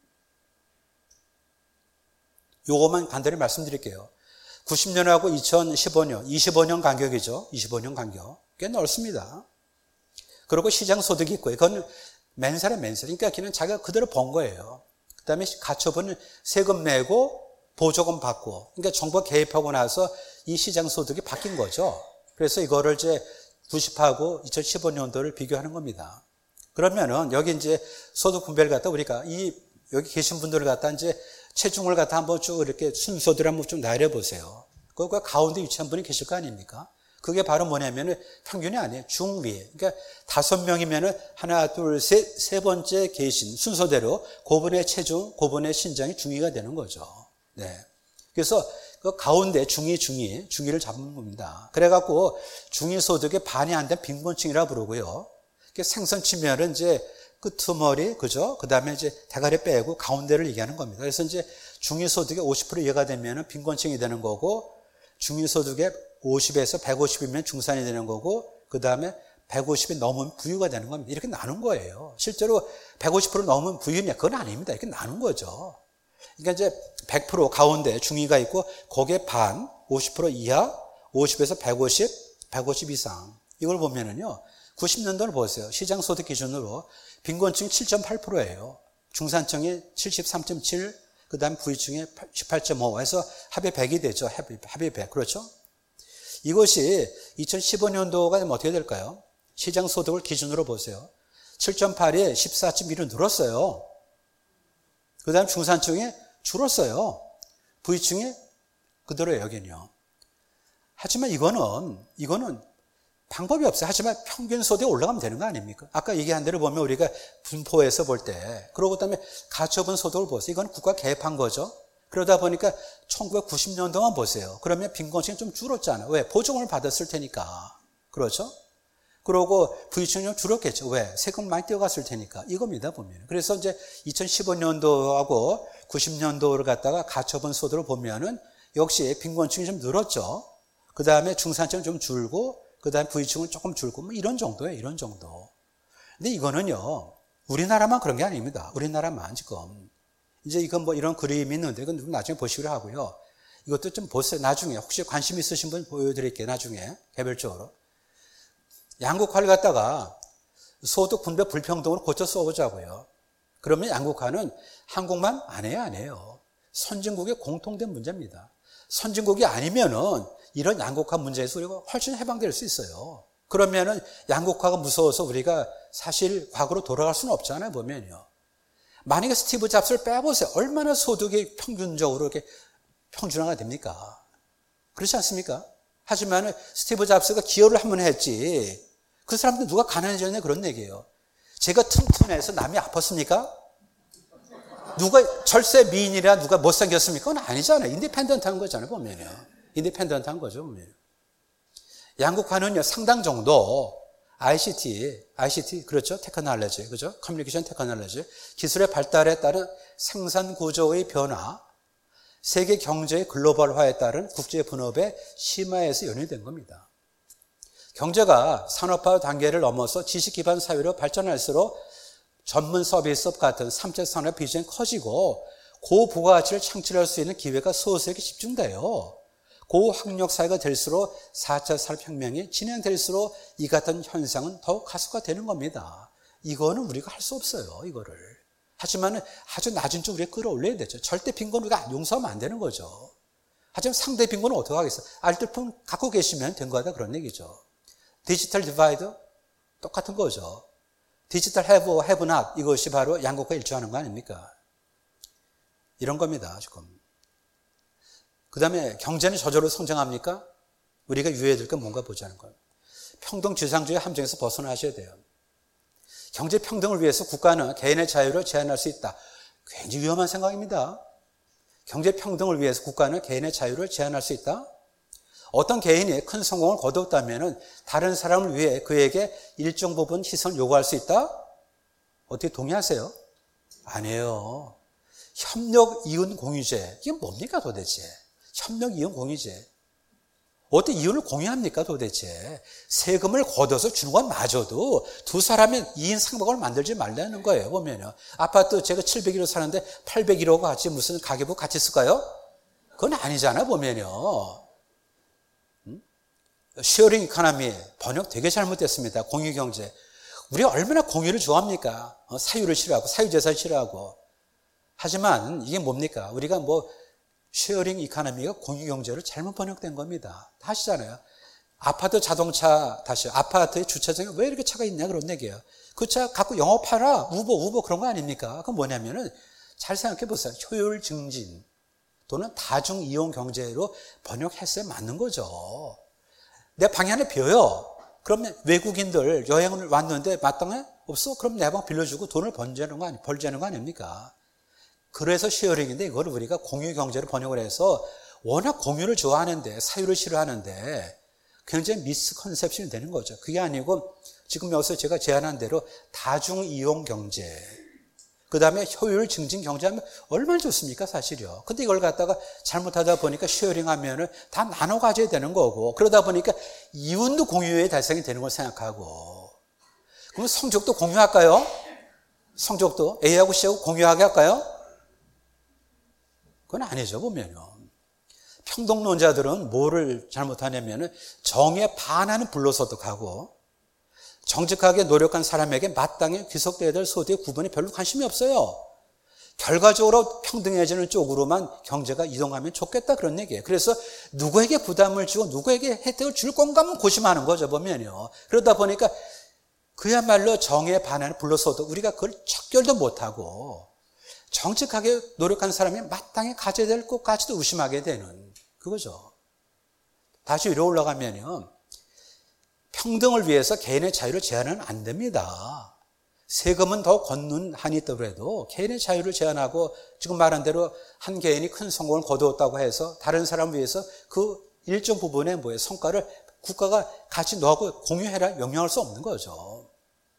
요거만 간단히 말씀드릴게요. 구십 년하고 이천십오 년, 이십오 년 간격이죠. 이십오 년 간격. 꽤 넓습니다. 그리고 시장 소득이 있고요. 그건 맨살에 맨살. 그러니까 걔는 자기가 그대로 번 거예요. 그 다음에 가처분은 세금 내고 보조금 받고. 그러니까 정부가 개입하고 나서 이 시장 소득이 바뀐 거죠. 그래서 이거를 이제 구십하고 이천십오 년도를 비교하는 겁니다. 그러면은 여기 이제 소득 분배를 갖다 우리가 이 여기 계신 분들을 갖다 이제 체중을 갖다 한번 쭉 이렇게 순서대로 한번 좀 내려보세요. 그 가운데 위치한 분이 계실 거 아닙니까? 그게 바로 뭐냐면은 평균이 아니에요. 중위. 그러니까 다섯 명이면은 하나, 둘, 셋, 세 번째 계신 순서대로 그분의 체중, 그분의 신장이 중위가 되는 거죠. 네. 그래서 그 가운데 중위, 중위, 중위를 잡는 겁니다. 그래갖고 중위 소득의 반이 안 된 빈곤층이라 부르고요. 생선 치면은 이제 끄트머리, 그죠? 그 다음에 이제 대가리 빼고 가운데를 얘기하는 겁니다. 그래서 이제 중위소득의 오십 퍼센트 이하가 되면 빈곤층이 되는 거고, 중위소득의 오십에서 백오십이면 중산이 되는 거고, 그 다음에 백오십이 넘으면 부유가 되는 겁니다. 이렇게 나눈 거예요. 실제로 백오십 퍼센트 넘으면 부유냐? 그건 아닙니다. 이렇게 나눈 거죠. 그러니까 이제 백 퍼센트 가운데 중위가 있고, 거기에 반, 오십 퍼센트 이하, 오십에서 백오십, 백오십 이상. 이걸 보면은요, 구십 년도를 보세요. 시장 소득 기준으로 빈곤층이 칠 점 팔 퍼센트예요. 중산층이 칠십삼 점 칠, 그 다음 부유층이 십팔 점 오 해서 합이 백이 되죠. 합이, 합이 백. 그렇죠? 이것이 이천십오 년도가 되면 어떻게 될까요? 시장 소득을 기준으로 보세요. 칠 점 팔이 십사 점 일로 늘었어요. 그 다음 중산층이 줄었어요. 부유층이 그대로예요, 여기는요. 하지만 이거는, 이거는 방법이 없어요. 하지만 평균 소득이 올라가면 되는 거 아닙니까? 아까 얘기한 대로 보면 우리가 분포에서 볼 때, 그러고 그다음에 가처분 소득을 보세요. 이건 국가 개입한 거죠. 그러다 보니까 천구백구십 년도만 보세요. 그러면 빈곤층이 좀 줄었잖아요. 왜? 보조금을 받았을 테니까. 그렇죠? 그러고 부유층이 좀 줄었겠죠. 왜? 세금 많이 떼어갔을 테니까. 이겁니다, 보면. 그래서 이제 이천십오 년도하고 구십 년도를 갖다가 가처분 소득을 보면은 역시 빈곤층이 좀 늘었죠. 그 다음에 중산층은 좀 줄고, 그 다음에 부유층은 조금 줄고, 뭐 이런 정도예요, 이런 정도. 근데 이거는요, 우리나라만 그런 게 아닙니다. 우리나라만 지금. 이제 이건 뭐 이런 그림이 있는데, 이건 나중에 보시기로 하고요. 이것도 좀 보세요. 나중에. 혹시 관심 있으신 분 보여드릴게요, 나중에. 개별적으로. 양극화를 갖다가 소득 분배 불평등으로 고쳐 써보자고요. 그러면 양극화는 한국만 안 해요, 안 해요. 선진국의 공통된 문제입니다. 선진국이 아니면은 이런 양극화 문제에서 우리가 훨씬 해방될 수 있어요. 그러면은 양극화가 무서워서 우리가 사실 과거로 돌아갈 수는 없잖아요, 보면요. 만약에 스티브 잡스를 빼보세요. 얼마나 소득이 평균적으로 이렇게 평준화가 됩니까? 그렇지 않습니까? 하지만 스티브 잡스가 기여를 한번 했지. 그 사람들 누가 가난해졌냐 그런 얘기예요. 제가 튼튼해서 남이 아팠습니까? 누가 절세 미인이라 누가 못생겼습니까? 그건 아니잖아요. 인디펜던트한 거잖아요, 보면요. 인디펜던트한 거죠, 보면. 양극화는요, 상당 정도 아이씨티, 아이씨티, 그렇죠? 테크놀로지, 그죠? 커뮤니케이션 테크놀로지. 기술의 발달에 따른 생산 구조의 변화, 세계 경제의 글로벌화에 따른 국제 분업의 심화에서 연유된 겁니다. 경제가 산업화 단계를 넘어서 지식 기반 사회로 발전할수록 전문 서비스업 같은 삼 차 산업 비중이 커지고 고부가가치를 창출할 수 있는 기회가 소수에게 집중돼요. 고학력 사회가 될수록 사 차 산업혁명이 진행될수록 이 같은 현상은 더욱 가속화되는 겁니다. 이거는 우리가 할 수 없어요, 이거를. 하지만 아주 낮은 쪽 우리가 끌어올려야 되죠. 절대 빈곤 우리가 용서하면 안 되는 거죠. 하지만 상대 빈곤은 어떻게 하겠어요? 알뜰폰 갖고 계시면 된 거다 그런 얘기죠. 디지털 디바이드 똑같은 거죠. 디지털 have, have not 이것이 바로 양극화 일치하는 거 아닙니까? 이런 겁니다. 지금. 그 다음에 경제는 저절로 성장합니까? 우리가 유의해야 될 건 뭔가 보자는 거예요. 평등지상주의 함정에서 벗어나셔야 돼요. 경제 평등을 위해서 국가는 개인의 자유를 제한할 수 있다. 굉장히 위험한 생각입니다. 경제 평등을 위해서 국가는 개인의 자유를 제한할 수 있다. 어떤 개인이 큰 성공을 거뒀다면 다른 사람을 위해 그에게 일정 부분 희생을 요구할 수 있다? 어떻게 동의하세요? 아니에요. 협력 이윤 공유제. 이게 뭡니까 도대체? 협력 이윤 공유제. 어떻게 이윤을 공유합니까 도대체? 세금을 걷어서 주는 건 마저도 두 사람의 이인 상박을 만들지 말라는 거예요. 보면요. 아파트 제가 칠백일 호 사는데 팔백일 호가 같이 무슨 가계부 같이 쓸까요? 그건 아니잖아 보면요. 음? 쉐어링 이코노미 번역 되게 잘못됐습니다. 공유경제. 우리가 얼마나 공유를 좋아합니까? 어, 사유를 싫어하고 사유재산을 싫어하고. 하지만 이게 뭡니까? 우리가 뭐 쉐어링 이코노미가 공유경제로 잘못 번역된 겁니다. 다 아시잖아요. 아파트 자동차 다시 아파트의 주차장에 왜 이렇게 차가 있냐 그런 얘기예요. 그 차 갖고 영업하라 우버 우버 그런 거 아닙니까? 그건 뭐냐면은 잘 생각해 보세요. 효율 증진 또는 다중 이용 경제로 번역했어야 맞는 거죠. 내 방이 하나 비어요. 그러면 외국인들 여행을 왔는데 마땅해 없어? 그럼 내 방 빌려주고 돈을 번지는 거 아니 벌자는 거 아닙니까? 그래서 쉐어링인데 이걸 우리가 공유 경제로 번역을 해서 워낙 공유를 좋아하는데 사유를 싫어하는데 굉장히 미스컨셉션이 되는 거죠. 그게 아니고 지금 여기서 제가 제안한 대로 다중 이용 경제 그 다음에 효율 증진 경제하면 얼마나 좋습니까 사실이요. 근데 이걸 갖다가 잘못하다 보니까 쉐어링 하면은 다 나눠 가져야 되는 거고 그러다 보니까 이윤도 공유에 달성이 되는 걸 생각하고 그럼 성적도 공유할까요? 성적도 A하고 C하고 공유하게 할까요? 그건 아니죠, 보면요. 평등론자들은 뭐를 잘못하냐면은 정에 반하는 불로소득하고 정직하게 노력한 사람에게 마땅히 귀속되어야 될 소득의 구분에 별로 관심이 없어요. 결과적으로 평등해지는 쪽으로만 경제가 이동하면 좋겠다 그런 얘기예요. 그래서 누구에게 부담을 주고 누구에게 혜택을 줄 건가 하면 고심하는 거죠, 보면요. 그러다 보니까 그야말로 정에 반하는 불로소득 우리가 그걸 척결도 못하고 정직하게 노력한 사람이 마땅히 가져야 될 것까지도 의심하게 되는 그거죠. 다시 위로 올라가면요. 평등을 위해서 개인의 자유를 제한은 안 됩니다. 세금은 더 걷는 한이 있더라도 개인의 자유를 제한하고 지금 말한 대로 한 개인이 큰 성공을 거두었다고 해서 다른 사람을 위해서 그 일정 부분의 뭐의 성과를 국가가 같이 너하고 공유해라 명령할 수 없는 거죠.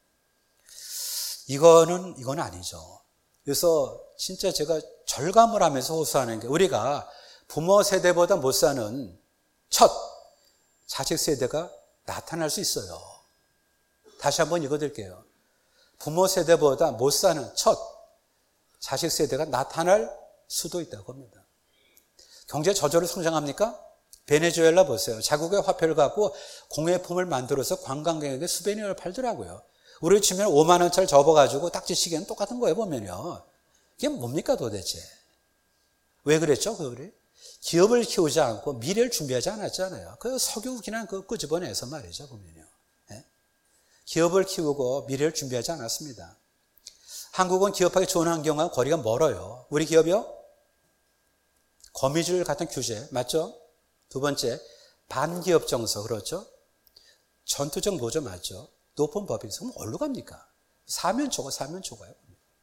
이거는 이건 아니죠. 그래서 진짜 제가 절감을 하면서 호소하는 게 우리가 부모 세대보다 못 사는 첫 자식 세대가 나타날 수 있어요. 다시 한번 읽어드릴게요. 부모 세대보다 못 사는 첫 자식 세대가 나타날 수도 있다고 합니다. 경제 저절로 성장합니까? 베네수엘라 보세요. 자국의 화폐를 갖고 공예품을 만들어서 관광객에게 수베니어를 팔더라고요. 우리 치면 오만 원짜리 접어가지고 딱지시계는 똑같은 거예요, 보면요. 이게 뭡니까 도대체? 왜 그랬죠, 그들이? 기업을 키우지 않고 미래를 준비하지 않았잖아요. 그 석유 그냥 그 끄집어내서 말이죠, 보면요. 예? 기업을 키우고 미래를 준비하지 않았습니다. 한국은 기업하기 좋은 환경과 거리가 멀어요. 우리 기업이요? 거미줄 같은 규제, 맞죠? 두 번째, 반기업 정서, 그렇죠? 전투적 노조, 맞죠? 높은 법인서, 그럼 어디로 갑니까? 사면 초과, 사면 초과요.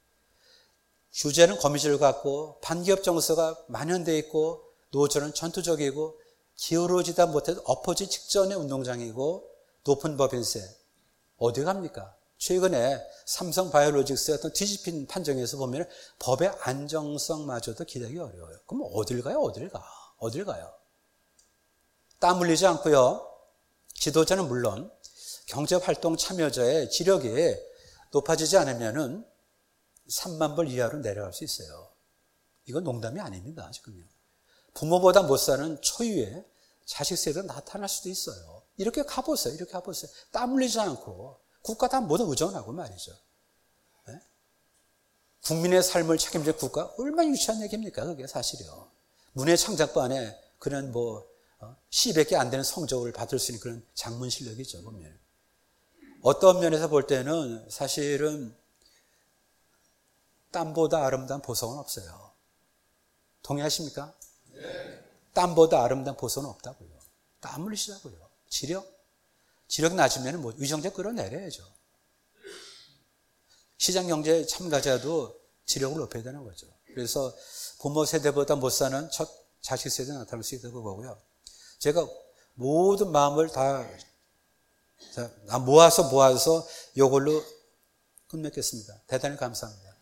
규제는 거미줄 같고, 반기업 정서가 만연되어 있고, 노조는 전투적이고, 기울어지다 못해도 엎어지 직전의 운동장이고, 높은 법인세. 어디 갑니까? 최근에 삼성 바이오로직스의 어떤 뒤집힌 판정에서 보면 법의 안정성마저도 기대하기 어려워요. 그럼 어딜 가요? 어딜 가? 어딜 가요? 땀 흘리지 않고요. 지도자는 물론 경제활동 참여자의 지력이 높아지지 않으면은 삼만 불 이하로 내려갈 수 있어요. 이건 농담이 아닙니다, 지금요. 부모보다 못 사는 초유의 자식 세대가 나타날 수도 있어요. 이렇게 가보세요. 이렇게 가보세요. 땀 흘리지 않고 국가 다 모두 의존하고 말이죠. 네? 국민의 삶을 책임질 국가 얼마나 유치한 얘기입니까? 그게 사실이요. 문예 창작반에 그런 뭐 시백개 안 되는 성적을 받을 수 있는 그런 장문 실력이죠, 보면. 어떤 면에서 볼 때는 사실은 땀보다 아름다운 보석은 없어요. 동의하십니까? 네. 땀보다 아름다운 보석은 없다고요. 땀 흘리시라고요. 지력? 지력 낮으면 뭐 위정제 끌어내려야죠. 시장경제 참가자도 지력을 높여야 되는 거죠. 그래서 부모 세대보다 못 사는 첫 자식 세대 나타날 수 있다고 보고요. 제가 모든 마음을 다 모아서 모아서 이걸로 끝맺겠습니다. 대단히 감사합니다.